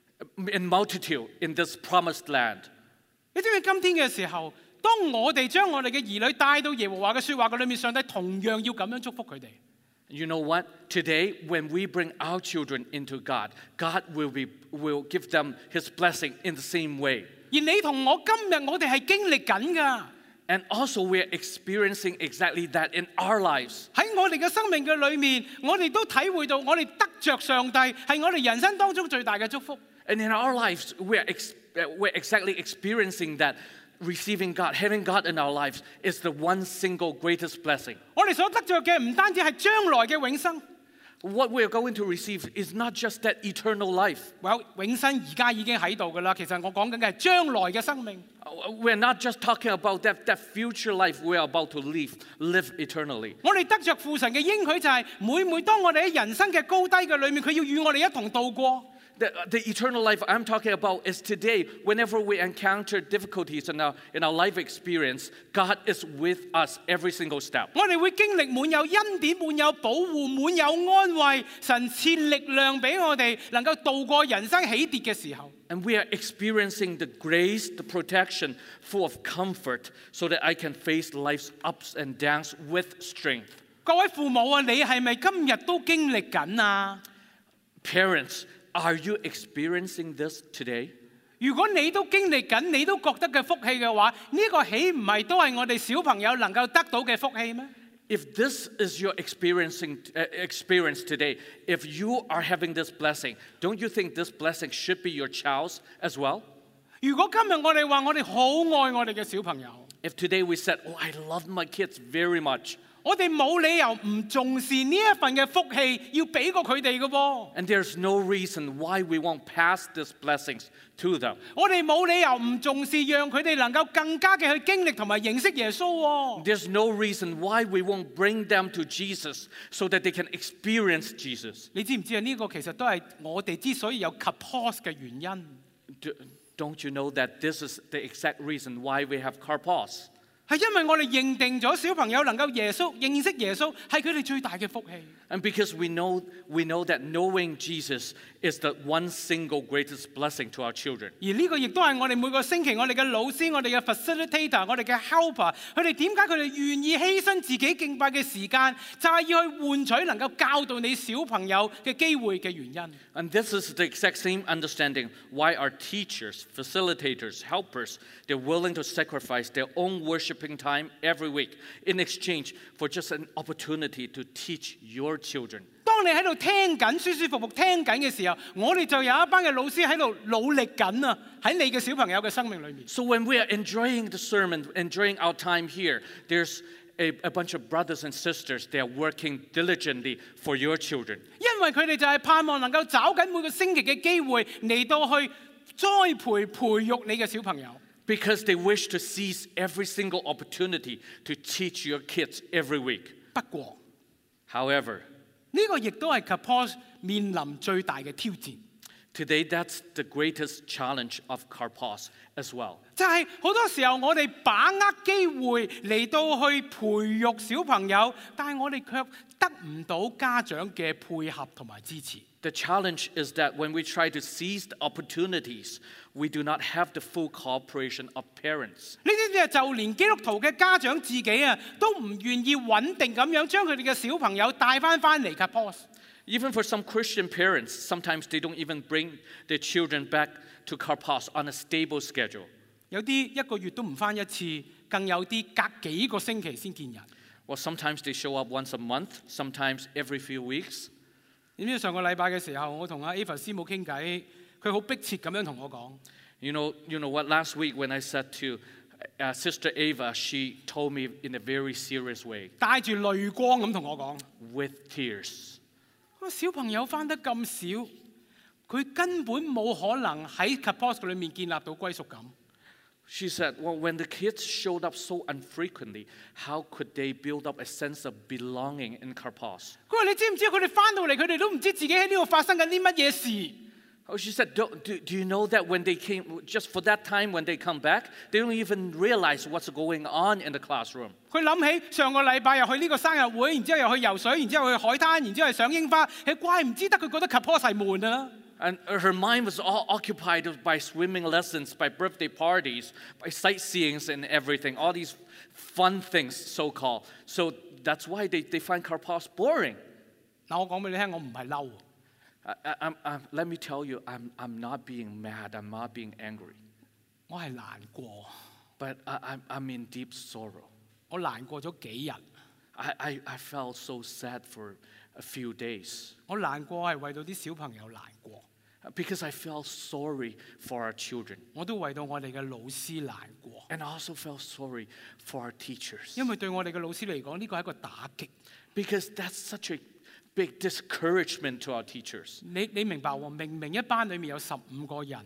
in multitude in this promised land. 你知唔知今天嘅時候，當我哋將我哋嘅兒女帶到耶和華嘅説話嘅裏面，上帝同樣要咁樣祝福佢哋。 You know what? Today, when we bring our children into God, God will be will give them His blessing in the same way. 而你同我今日我哋係經歷緊㗎。 And also, we're experiencing exactly that in our lives. 喺我哋嘅生命嘅裏面，我哋都體會到，我哋得着上帝係我哋人生當中最大嘅祝福。 And in our lives, we're ex- we're exactly experiencing that. Receiving God, having God in our lives is the one single greatest blessing. 我哋所得着嘅唔單止係將來嘅永生。 What we're going to receive is not just that eternal life. Well, 永生而家已經喺度㗎啦。其實我講緊嘅係將來嘅生命。 We're not just talking about that, that future life we're about to live, live eternally. 我哋得着父神嘅應許就係每每當我哋喺人生嘅高低嘅裏面，佢要與我哋一同度過。 The, the eternal life I'm talking about is today. Whenever we encounter difficulties in our, in our life experience, God is with us every single step. 我哋會經歷滿有恩典、滿有保護、滿有安慰，神賜力量俾我哋能夠度過人生起跌嘅時候。 And we are experiencing the grace, the protection, full of comfort, so that I can face life's ups and downs with strength. 各位父母啊，你係咪今日都經歷緊啊？ Parents, are you experiencing this today? 如果你都經歷緊，你都覺得嘅福氣嘅話，呢、個豈唔係都係我哋小朋友能夠得到嘅福氣咩？ If this is your experiencing uh, experience today, if you are having this blessing, don't you think this blessing should be your child's as well? 如果今日我哋話我哋好愛我哋嘅小朋友， If today we said, "Oh, I love my kids very much," 我哋冇理由唔重視呢一份嘅福氣，要俾過佢哋嘅噃。 and there's no reason why we won't pass these blessings to them. 我哋冇理由唔重視，讓佢哋能夠更加嘅去經歷同埋認識耶穌喎。 There's no reason why we won't bring them to Jesus so that they can experience Jesus. 你知唔知啊？呢、個其實都係我哋之所以有 Kapos 嘅原因。 D- Don't you know that this is the exact reason why we have Karpos? 係因為我哋認定咗小朋友能夠耶穌認識耶穌係佢哋最大嘅福氣。 And because we know, we know that knowing Jesus is the one single greatest blessing to our children. 而呢個亦都係我哋每個星期我哋嘅老師、我哋嘅 facilitator、我哋嘅 helper， 佢哋點解佢哋願意犧牲自己敬拜嘅時間，就係、是、要去換取能夠教導你小朋友嘅機會嘅原因。 And this is the exact same understanding why our teachers, facilitators, helpers, they're willing to sacrifice their own worshiping time every week in exchange for just an opportunity to teach your children. 當你喺度聽緊舒舒服服聽緊嘅時候，我哋就有一班嘅老師喺度努力緊啊！喺你嘅小朋友嘅生命裏面。 So when we are enjoying the sermon, enjoying our time here, there's a, a bunch of brothers and sisters, they are working diligently for your children. 因為佢哋就係盼望能夠找緊每個星期嘅機會嚟到去栽培培育你嘅小朋友。 Because they wish to seize every single opportunity to teach your kids every week. 不過， However, 呢個亦都係 Kapos 面臨最大嘅挑戰。 today that's the greatest challenge of Karpos as well. 就係好多時候我哋把握機會嚟到去培育小朋友，但係我哋卻得唔到家長嘅配合同埋支持。 The challenge is that when we try to seize the opportunities, we do not have the full cooperation of parents. 呢啲就連基督徒嘅家長自己啊，都唔願意穩定咁樣將佢哋嘅小朋友帶翻翻嚟 Kapos。 Even for some Christian parents, sometimes they don't even bring their children back to Karpos on a stable schedule. 有啲一個月都唔翻一次，更有啲隔幾個星期先見人。 Well, sometimes they show up once a month, sometimes every few weeks. 點知上個禮拜嘅時候，我同阿 Ava 師母傾偈，佢好迫切咁樣同我講。 You know, you know what? Last week when I said to uh, Sister Ava, she told me in a very serious way, 帶住淚光咁同我講， with tears. 佢話小朋友翻得咁少，佢根本冇可能喺 Karpos 裏面建立到歸屬感。 She said, well, when the kids showed up so infrequently, how could they build up a sense of belonging in Karpos? 佢話你知唔知佢哋翻到嚟，佢哋都唔知自己喺呢度發生緊啲乜嘢事。 Oh, she said, do, do, do you know that when they came, just for that time when they come back, they don't even realize what's going on in the classroom. 佢諗起上個禮拜又去呢個生日會，然之後又去游水，然之後去海灘，然之後去賞櫻花，係怪唔之得佢覺得 Karpos 係悶啊！ And her mind was all occupied by swimming lessons, by birthday parties, by sightseeings and everything, all these fun things, so-called. So that's why they, they find Karpos boring. 嗱，我講俾你聽，我唔係嬲， I, I, I'm, I'm, let me tell you, I'm, I'm not being mad, I'm not being angry. 我係難過， But I, I'm, I'm in deep sorrow. 我難過咗幾日， I, I, I felt so sad for a few days 我難過係為到啲小朋友難過， because I felt sorry for our children. 我都為到我哋嘅老師難過， And I also felt sorry for our teachers 因為對我哋嘅老師嚟講，呢個係一個打擊。 because that's such a big discouragement to our teachers. 你你明白喎？明明一班裡面有十五個人，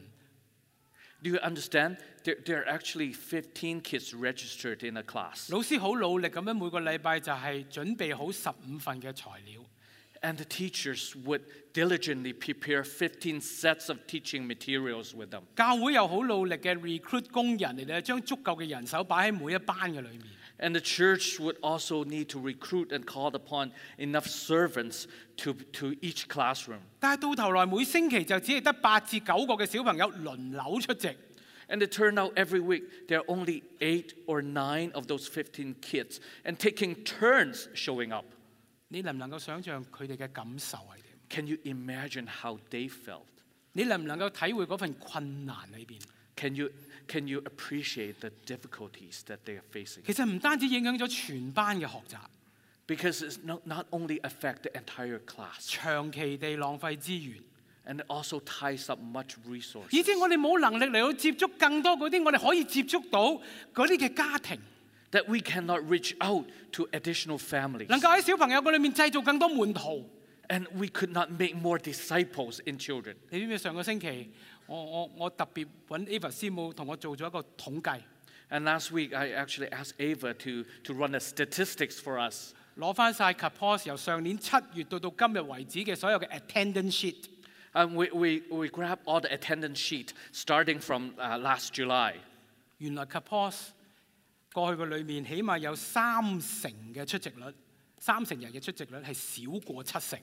Do you understand? There, there are actually fifteen kids registered in a class. 老師好努力咁樣每個禮拜就係準備好十五份嘅材料。 And the teachers would diligently prepare fifteen sets of teaching materials with them. 教會又好努力嘅 recruit 工人嚟咧，將足夠嘅人手擺喺每一班嘅裏面。 And the church would also need to recruit and call upon enough servants to, to each classroom. 但係到頭來每星期就只係得八至九個嘅小朋友輪流出席。 And it turned out every week there are only eight or nine of those fifteen kids and taking turns showing up. 你能唔能夠想像佢哋嘅感受係點？ Can you imagine how they felt? 你能唔能夠體會嗰份困難裏邊？ Can you, can you appreciate the difficulties that they are facing? 其實唔單止影響咗全班嘅學習， Because it's not, not only affect the entire class, 長期地浪費資源， and it also ties up much resources. 以致我哋冇能力嚟到接觸更多嗰啲我哋可以接觸到嗰啲嘅家庭， That we cannot reach out to additional families. 能夠喺小朋友嗰裏面製造更多門徒。 And we could not make more disciples in children. 你知唔知上個星期我我我特別揾 Ava 師母同我做咗一個統計， And last week, I actually asked Ava to, to run the statistics for us. 攞翻晒 Karpos 由上年七月到到今日為止嘅所有嘅 attendance sheet。 And we, we, we grabbed all the attendance sheet starting from uh, last July. 原來 Karpos 過去嘅裏面，起碼有三成嘅出席率，三成人嘅出席率係少過七成。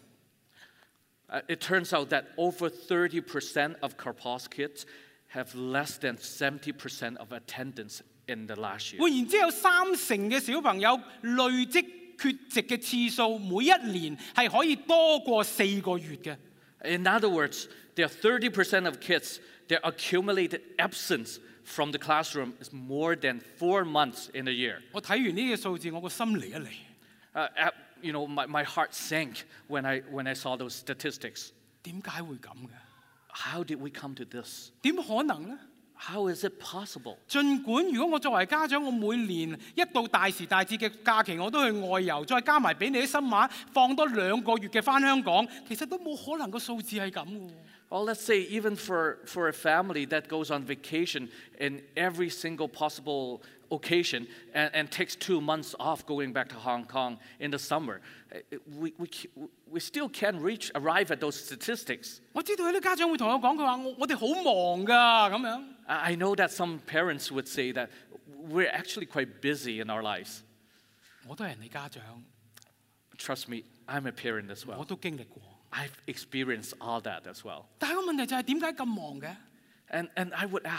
Uh, it turns out that over thirty percent of Karpos kids have less than seventy percent of attendance in the last year. 換言之，有三成嘅小朋友累積缺席嘅次數，每一年係可以多過四個月嘅。 In other words, there are thirty percent of kids, their accumulated absence from the classroom is more than four months in a year. 我睇完呢個數字，我個心離一離。 Uh, at- you know, my, my heart sank when I, when I saw those statistics. 點解會咁嘅？ How did we come to this? 點可能呢？ How is it possible? 儘管如果我作為家長，我每年一到大時大節嘅假期，我都去外遊，再加埋俾你啲新馬放多兩個月嘅翻香港，其實都冇可能個數字係咁嘅。 Well, let's say even for, for a family that goes on vacation in every single possible occasion and, and takes two months off going back to Hong Kong in the summer, eh, we, we, we still can't reach, arrive at those statistics. 我知道有啲家長會同我講，佢話我我哋好忙㗎咁樣。 I I know that some parents would say that we're actually quite busy in our lives. 我都係人哋家長， Trust me, I'm a parent as 我 well. 都經歷過。 I've experienced all that as well. 但係個問題就係點解咁忙嘅？ And, and I would ask,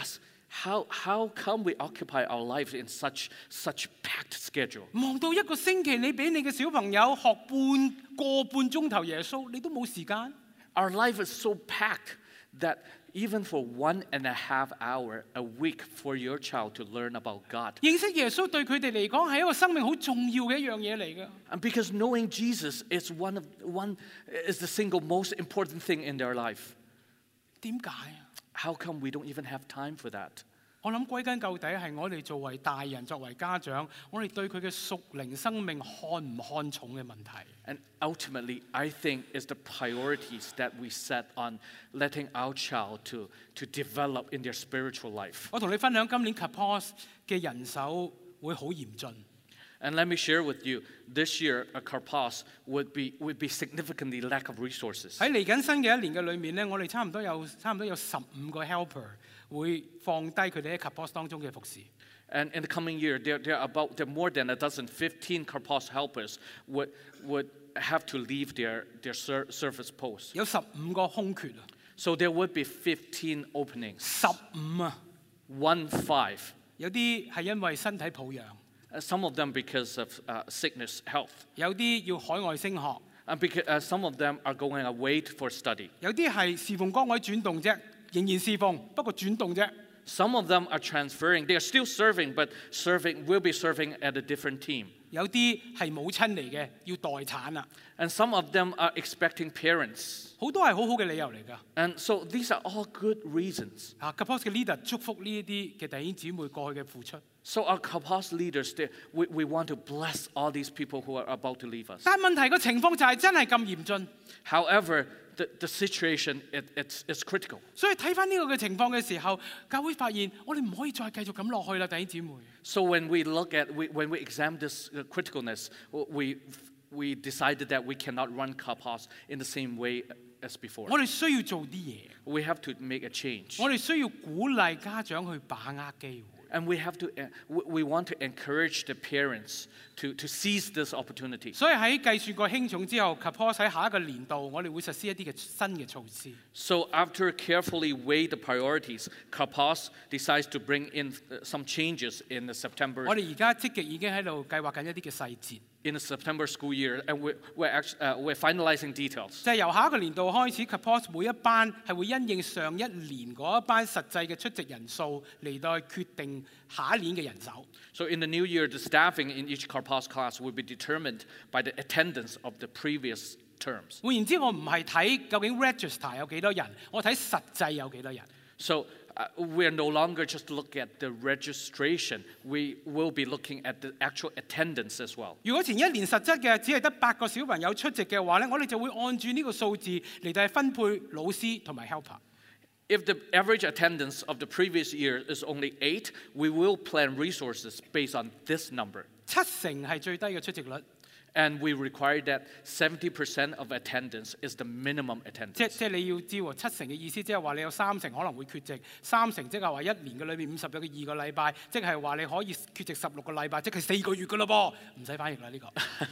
How, how come we occupy our lives in such, such packed schedule? 忙到一個星期，你俾你嘅小朋友學半個半鐘頭耶穌，你都冇時間。 Our life is so packed that even for one and a half hour a week for your child to learn about God. 認識耶穌對佢哋嚟講係一個生命好重要嘅一樣嘢嚟嘅。 And because knowing Jesus is one of one is the single most important thing in their life. 點解啊？ How come we don't even have time for that? 我諗歸根究底係我哋作為大人、作為家長，我哋對佢嘅屬靈生命看唔看重嘅問題。 And ultimately, I think is the priorities that we set on letting our child to, to develop in their spiritual life. 我同你分享今年 Kapos 嘅人手會好嚴峻。 And let me share with you, this year, a Karpas would be, would be significantly lack of resources. 喺嚟緊新嘅一年嘅裏面咧，我哋差唔多有差唔多有十五個 helper 會放低佢哋喺 Kapos 當中嘅服侍。 And in the coming year, there, there are about there are more than a dozen, fifteen Karpas helpers would, would have to leave their, their ser- service posts. 有十五個空缺啊！ So there would be fifteen openings. 十五啊！ One five. 有啲係因為身體抱恙， Uh, some of them because of uh, sickness, health. 有啲要海外升學， And because, uh, some of them are going away for study. 有啲係侍奉崗位轉動啫，仍然侍奉，不過轉動啫。 Some of them are transferring. They are still serving, but serving will be serving at a different team. 有啲係母親嚟嘅，要代產啊！ And some of them are expecting parents. 好多係好好嘅理由嚟㗎。 And so these are all good reasons. 啊 Kapos 嘅 leader 祝福呢一啲嘅弟兄姊妹過去嘅付出。 So our Karpas leaders, they, we, we want to bless all these people who are about to leave us. 但係問題個情況就係真係咁嚴峻， However, the, the situation, it, it's, it's critical. 所以睇翻呢個嘅情況嘅時候，教會發現我哋唔可以再繼續咁落去啦，弟兄姊妹。 So when we look at, we, when we examine this uh, criticalness, we, we decided that we cannot run Karpas in the same way as before. 我哋需要做啲嘢， We have to make a change. 我哋需要鼓勵家長去把握機會。 And we have to, uh, we, we want to encourage the parents to, to seize this opportunity. 所以喺計算過輕重之後 ，Kapos 喺下一個年度，我哋會實施一啲嘅新嘅措施。 So after carefully weigh the priorities, Karpas decides to bring in uh, some changes in the September 我哋而家積極已經喺度計劃緊一啲嘅細節， in the September school year, and we're, we're, actually, uh, we're finalizing details. 就係由下一個年度開始 ，Kapos 每一班係會因應上一年嗰一班實際嘅出席人數嚟到去決定下一年嘅人手。 So in the new year, the staffing in each Karpas class will be determined by the attendance of the previous terms. 換言之，我唔係睇究竟 register 有幾多人，我睇實際有幾多人。 So uh, we're no longer just look at the registration. We will be looking at the actual attendance as well. 如果前一年實質嘅只係得八個小朋友出席嘅話咧，我哋就會按住呢個數字嚟到去分配老師同埋 helper。 If the average attendance of the previous year is only eight, we will plan resources based on this number. 七成係最低嘅出席率， And we require that seventy percent of attendance is the minimum 即 attendance. 即係你要知喎，七成嘅意思即係話你有三成可能會缺席，三成即係話一年嘅裏面五十日嘅二個禮拜，即係話你可以缺席十六個禮拜，即係四個月㗎咯噃，唔使翻譯啦呢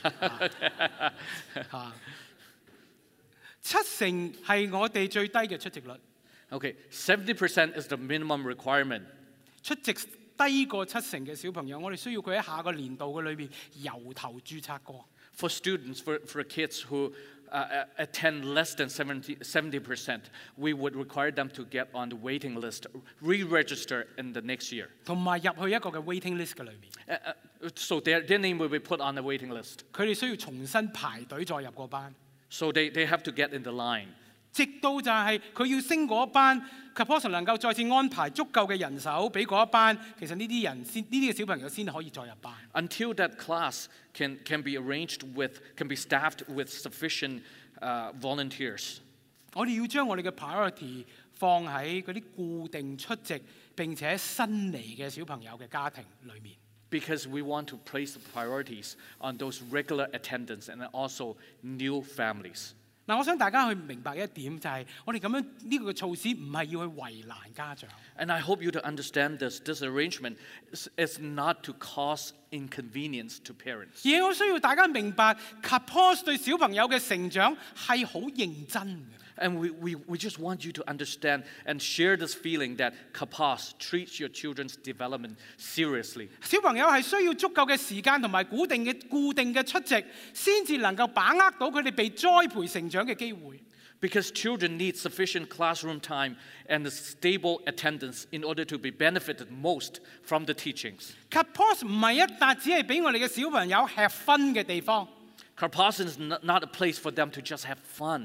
個。啊七成係我哋最低嘅出席率。 Okay, seventy percent is the minimum requirement. 出席低過七成嘅小朋友，我哋需要佢喺下個年度嘅裏邊由頭註冊過。 For students, for, for kids who uh, attend less than seventy percent, we would require them to get on the waiting list, re-register in the next year. 同埋入去一個嘅 waiting list 嘅裏面， Uh, uh, so their, their name will be put on the waiting list. 佢哋需要重新排隊再入個班， So they, they have to get in the line. 直到就係佢要升嗰一班 Kapos 能夠再次安排足夠嘅人手俾嗰一班，其實呢啲人先呢啲嘅小朋友先可以再入班。 Until that class can, can be arranged with, can be staffed with sufficient uh, volunteers. 我哋要將我哋嘅 priority 放喺嗰啲固定出席並且新嚟嘅小朋友嘅家庭裏面。 Because we want to place the priorities on those regular attendance and also new families. 嗱，我想大家去明白一點，就係我哋咁樣呢個嘅措施唔係要去為難家長， And I hope you to understand this. This arrangement is, is not to cause inconvenience to parents. 而我需要大家明白 Kapos 對小朋友嘅成長係好認真嘅。 And we, we, we just want you to understand and share this feeling that Kapos treats your children's development seriously. 小朋友係需要足夠嘅時間同埋固定嘅固定嘅出席，先至能夠把握到佢哋被栽培成長嘅機會。 Because children need sufficient classroom time and a stable attendance in order to be benefited most from the teachings. Kapos 唔係一笪只係俾我哋嘅小朋友吃分嘅地方。 Karpos is not, not a place for them to just have fun.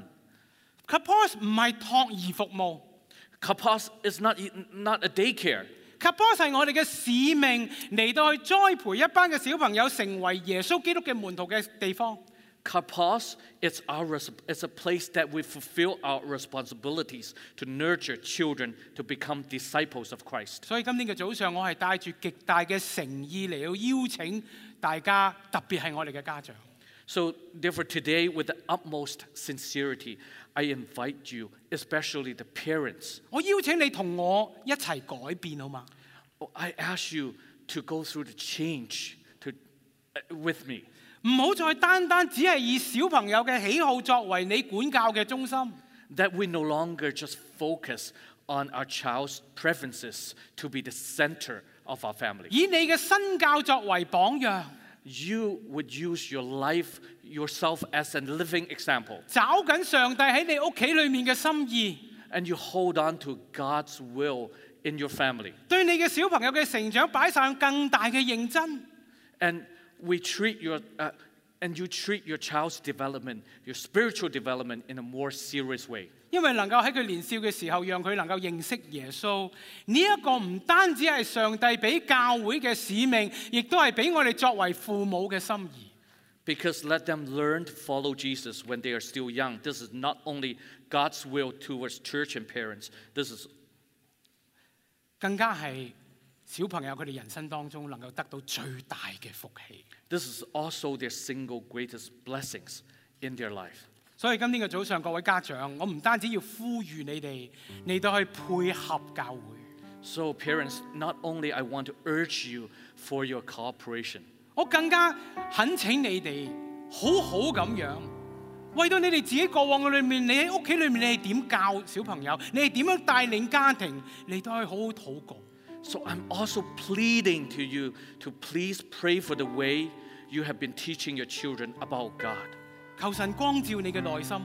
Kapos 唔係托兒服務。 Kapos is not, not a daycare. Kapos 係我哋嘅使命嚟到去栽培一班嘅小朋友成為耶穌基督嘅門徒嘅地方。 Karpos is our it's a place that we fulfill our responsibilities to nurture children to become disciples of Christ. 所以今天嘅早上，我係帶住極大嘅誠意嚟到邀請大家，特別係我哋嘅家長。 So therefore today, with the utmost sincerity, I invite you, especially the parents. 我邀請你同我一齊改變，好嗎？ I ask you to go through the change to, uh, with me. 唔好再單單只係以小朋友嘅喜好作為你管教嘅中心。 That we no longer just focus on our child's preferences to be the center of our family. 以你嘅身教作為榜樣， You would use your life yourself as a living example. 找緊上帝喺你屋企裏面嘅心意， And you hold on to God's will in your family. 對你嘅小朋友嘅成長擺上更大嘅認真。 And we treat your, uh, and you treat your child's development, your spiritual development in a more serious way. 因為能夠喺佢年少嘅時候，讓佢能夠認識耶穌，呢一個唔單止係上帝俾教會嘅使命，亦都係俾我哋作為父母嘅心意。 Because let them learn to follow Jesus when they are still young. This is not only God's will towards church and parents. This is 更加係小朋友佢哋人生當中能夠得到最大嘅福氣。 this is also their single greatest blessings in their life. 所以今天嘅早上，各位家長，我唔單止要呼籲你哋嚟到去配合教會。 So parents, not only I want to urge you for your cooperation. 我更加懇請你哋好好咁樣，為到你哋自己過往嘅裏面，你喺屋企裏面你係點教小朋友，你係點樣帶領家庭，你都可以好好禱告。 So I'm also pleading to you to please pray for the way you have been teaching your children about God. 求神光照你嘅內心，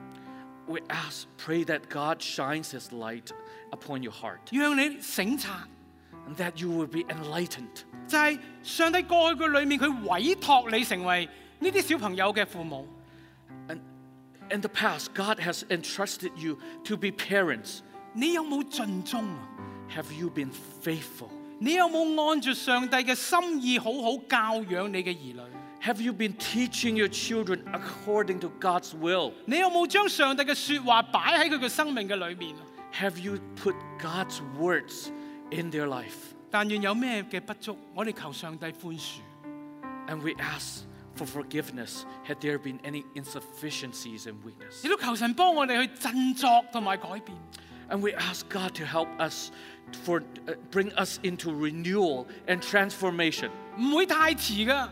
We ask, pray that God shines His light upon your heart, 讓你省察， and that you will be enlightened. 就係上帝過去嘅裏面，佢委託你成為呢啲小朋友嘅父母。 And in the past, God has entrusted you to be parents. 你有冇盡忠啊？ Have you been faithful? 你有冇按住上帝嘅心意好好教養你嘅兒女？ Have you been teaching your children according to God's will? 你有冇將上帝嘅説話擺喺佢嘅生命嘅裏面？ Have you put God's words in their life? 但願有咩嘅不足，我哋求上帝寬恕。 And we ask for forgiveness had there been any insufficiencies and weakness. 亦都求神幫我哋去振作同埋改變。 And we ask God to help us for uh, bring us into renewal and transformation. 唔會太遲噶，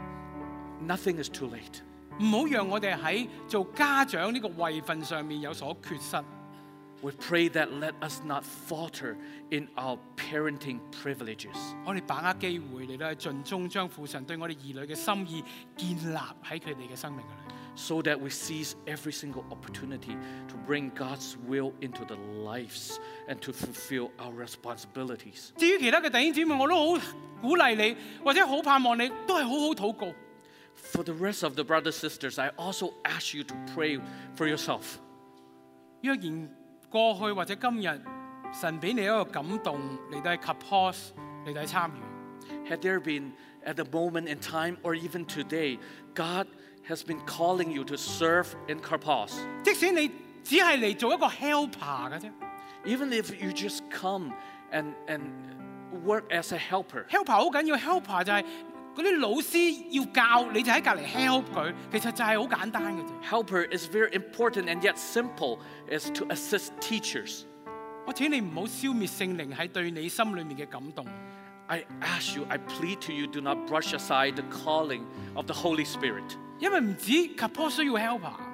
Nothing is too late. 唔好讓我哋喺做家長呢個位份上面有所缺失。 We pray that let us not falter in our parenting privileges. 我哋把握機會嚟到去盡忠將父神對我哋兒女嘅心意建立喺佢哋嘅生命嘅裏面。 So that we seize every single opportunity to bring God's will into the lives and to fulfill our responsibilities. 至於其他嘅弟兄姊妹，我都好鼓勵你，或者好盼望你都係好好禱告。 For the rest of the brothers and sisters, I also ask you to pray for yourself. 若然過去或者今日，神俾你一個感動嚟到去 Kapos 嚟到去參與。 Had there been at the moment in time or even today, God has been calling you to serve in Karpos. 即使你只係嚟做一個 helper 嘅啫 Even if you just come and, and work as a helper. ，helper 好緊要 ，helper 就係嗰啲老師要教你就喺隔離 help 佢，其實就係好簡單嘅啫。 Helper is very important and yet simple is to assist teachers. 我請你唔好消滅聖靈喺對你心裏面嘅感動。 I ask you, I plead to you, do not brush aside the calling of the Holy Spirit. 因為唔止 Kapos 需要 helper，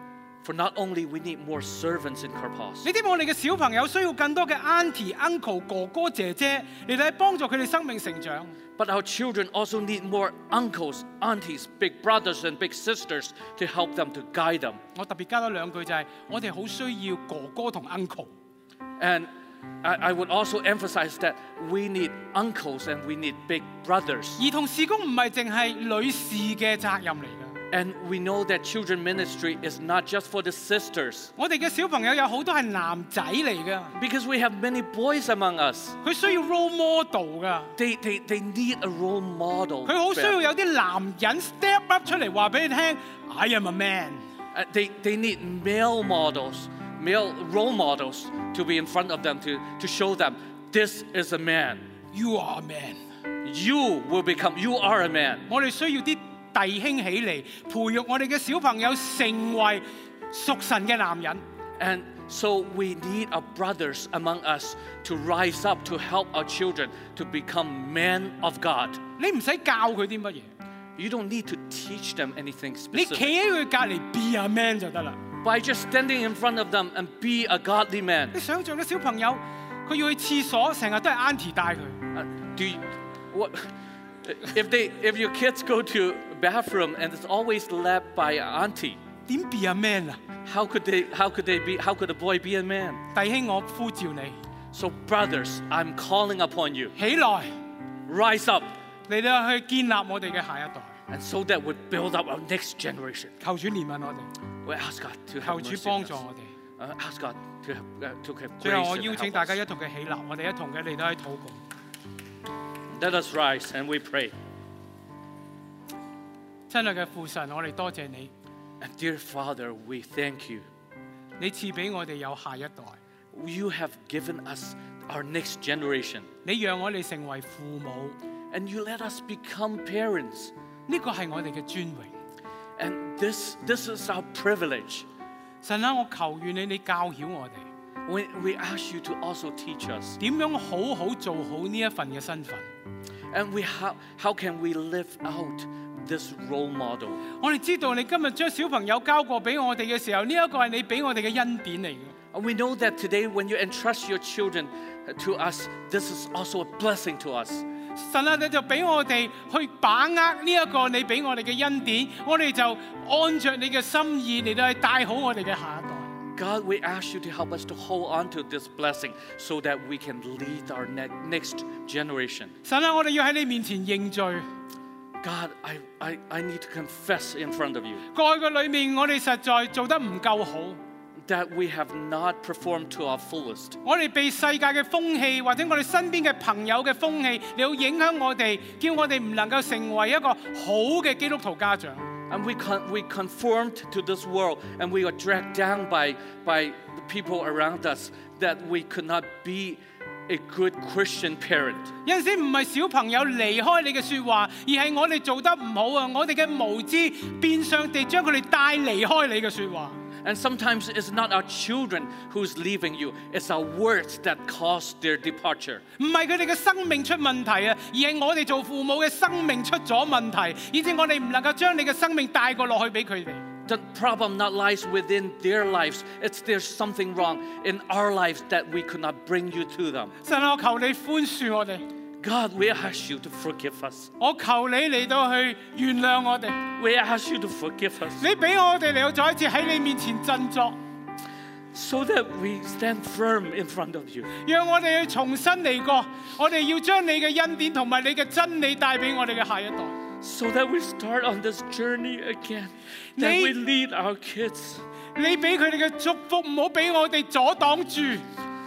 For not only we need more servants in Karpos, 你知唔知我哋嘅小朋友需要更多嘅 auntie、uncle、哥哥、姐姐嚟到幫助佢哋生命成長。 but our children also need more uncles, aunties, big brothers and big sisters to help them, to guide them. 我特別加多兩句就係、我哋好需要哥哥同 uncle。 And I, I would also emphasize that we need uncles and we need big brothers. 兒童事工唔係淨係女士嘅責任嚟㗎。 And we know that children ministry is not just for the sisters, 我哋嘅小朋友有好多係男仔嚟㗎， because we have many boys among us. 佢需要 role model 㗎， They, they, they need a role model. 佢好需要有啲男人 step up 出嚟話俾你聽 ，I am a man。 Uh, they, they need male models, male role models to be in front of them to, to show them this is a man. You are a man。 You will become, you are a man. 我哋需要啲弟兄起嚟，培育我哋嘅小朋友成為屬神嘅男人。 And so we need our brothers among us to rise up to help our children to become men of God. 你唔使教佢啲乜嘢， You don't need to teach them anything 你企 specific. 喺佢隔離 be a man 就得啦。 By just standing in front of them and be a godly man. 你想象啲小朋友，佢要去廁所，成日都係 auntie 帶佢。 Uh, do you, what, if they, if your kids go to bathroom and it's always led by an auntie, 點 be a man 啊？ how could they, how could they be, how could a boy be a man? 弟兄，我呼召你 So brothers, I'm calling upon you. 起來， Rise up, 嚟到去建立我哋嘅下一代。 and so that we build up our next generation. 求主憐憫我哋， We ask God to 求 have 主 mercy 幫 on 助 us. 我哋。 Uh, ask God to have, uh, to have 最後 grace 我 and 邀請 help 大家 us. 一同嘅起立，我哋一同嘅嚟到去禱告。 Let us rise and we pray. 親愛嘅父神，我哋多謝你， And dear Father, we thank you. 你賜俾我哋有下一代， You have given us our next generation. 你讓我哋成為父母， And you let us become parents. 呢個係我哋嘅尊榮。 And this, this is our privilege. 神啊，我求願你，你教曉我哋 We, we ask you to also teach us. 點樣好好做好呢一份嘅身份。 And we how, how can we live out this role model? 我哋知道你今日將小朋友交過俾我哋嘅時候，呢一個係你俾我哋嘅恩典嚟嘅。 And we know that today when you entrust your children to us, this is also a blessing to us. 神啊，你就俾我哋去把握呢一個你俾我哋嘅恩典，我哋就按着你嘅心意嚟到去帶好我哋嘅下一代。 God, we ask you to help us to hold on to this blessing so that we can lead our ne- next generation. 神啊，我哋要喺你面前認罪。 God, I, I, I need to confess in front of you 過去嘅裏面，我哋實在做得唔夠好， that we have not performed to our fullest. 我哋被世界嘅風氣或者我哋身邊嘅朋友嘅風氣嚟到影響我哋，叫我哋唔能夠成為一個好嘅基督徒家長。 And we, con- we conformed to this world and we are dragged down by, by the people around us that we could not be a good Christian parent. 有陣時唔係小朋友離開你嘅説話，而係我哋做得唔好啊！我哋嘅無知變相地將佢哋帶離開你嘅説話。 And sometimes it's not our children who's leaving you, it's our words that cause their departure. 唔係佢哋嘅生命出問題啊，而係我哋做父母嘅生命出咗問題，以致我哋唔能夠將你嘅生命帶過落去俾佢哋。 The problem not lies within their lives, it's there's something wrong in our lives that we could not bring you to them. 神啊，我求你寬恕我哋， God, we ask you to forgive us. 我求你嚟到去原諒我哋， We ask you to forgive us 你俾我哋嚟到再一次喺你面前振作， so that we stand firm in front of you. 讓我哋去重新嚟過。我哋要將你嘅恩典同埋你嘅真理帶俾我哋嘅下一代。 So that we start on this journey again. That Ni- we lead our kids. 你俾佢哋嘅祝福，唔好俾我哋阻擋住。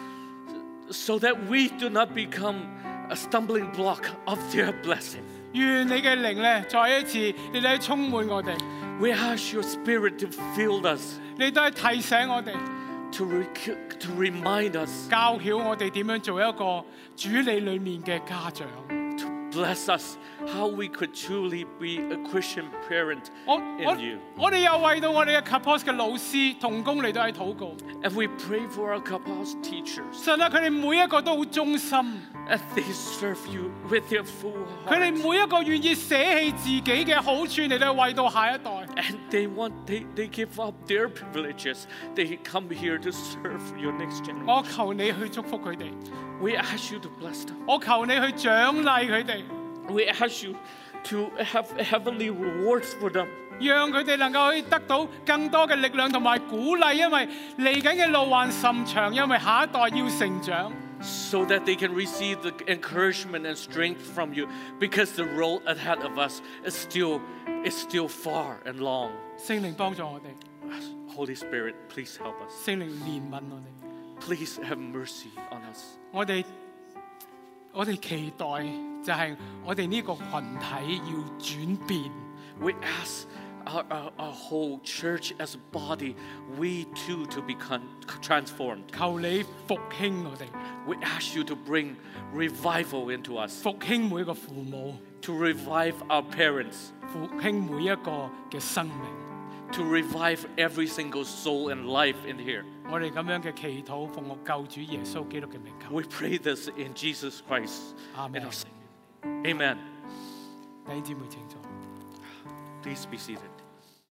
So that we do not become a stumbling block of their blessing. 願你嘅靈咧，再一次你哋去充滿我哋， We ask your spirit to fill us, 你都係提醒我哋， to, re- to remind us, 教曉我哋點樣做一個主你裏面嘅家長。 to bless us how we could truly be a Christian parent 我 in you. 我我哋又為到我哋嘅 Kapos 嘅老師同工嚟到去禱告。 And we pray for our Kapos teachers 神啊，佢哋每一個都好忠心， as they serve you with their full 佢哋 heart. 每一個願意捨棄自己嘅好處嚟到去為到下一代。 And they want, they, they give up their privileges. They come here to serve your next 我 generation. 求你去祝福佢哋， We ask you to bless them. 我求你去獎勵佢哋， We ask you to have heavenly rewards for them. 讓佢哋能夠可以得到更多嘅力量同埋鼓勵，因為嚟緊嘅路還甚長，因為下一代要成長。 So that they can receive the encouragement and strength from you, because the road ahead of us is still, is still far and long. 聖靈幫助我哋， Holy Spirit, please help us. 聖靈憐憫我哋。 Please have mercy on us. 我哋我哋期待就係我哋呢個群體要轉變， We ask our, our, our whole church as a body, we too to become transformed. 求你復興我哋， We ask you to bring revival into us, 復興每一個父母， to revive our parents, 復興每一個嘅生命。 to revive every single soul and life in here. 我哋咁樣嘅祈禱，奉我救主耶穌基督嘅名求。 We pray this in Jesus Christ. Amen. And our Savior. Amen. 弟兄姊妹請坐。 Please be seated.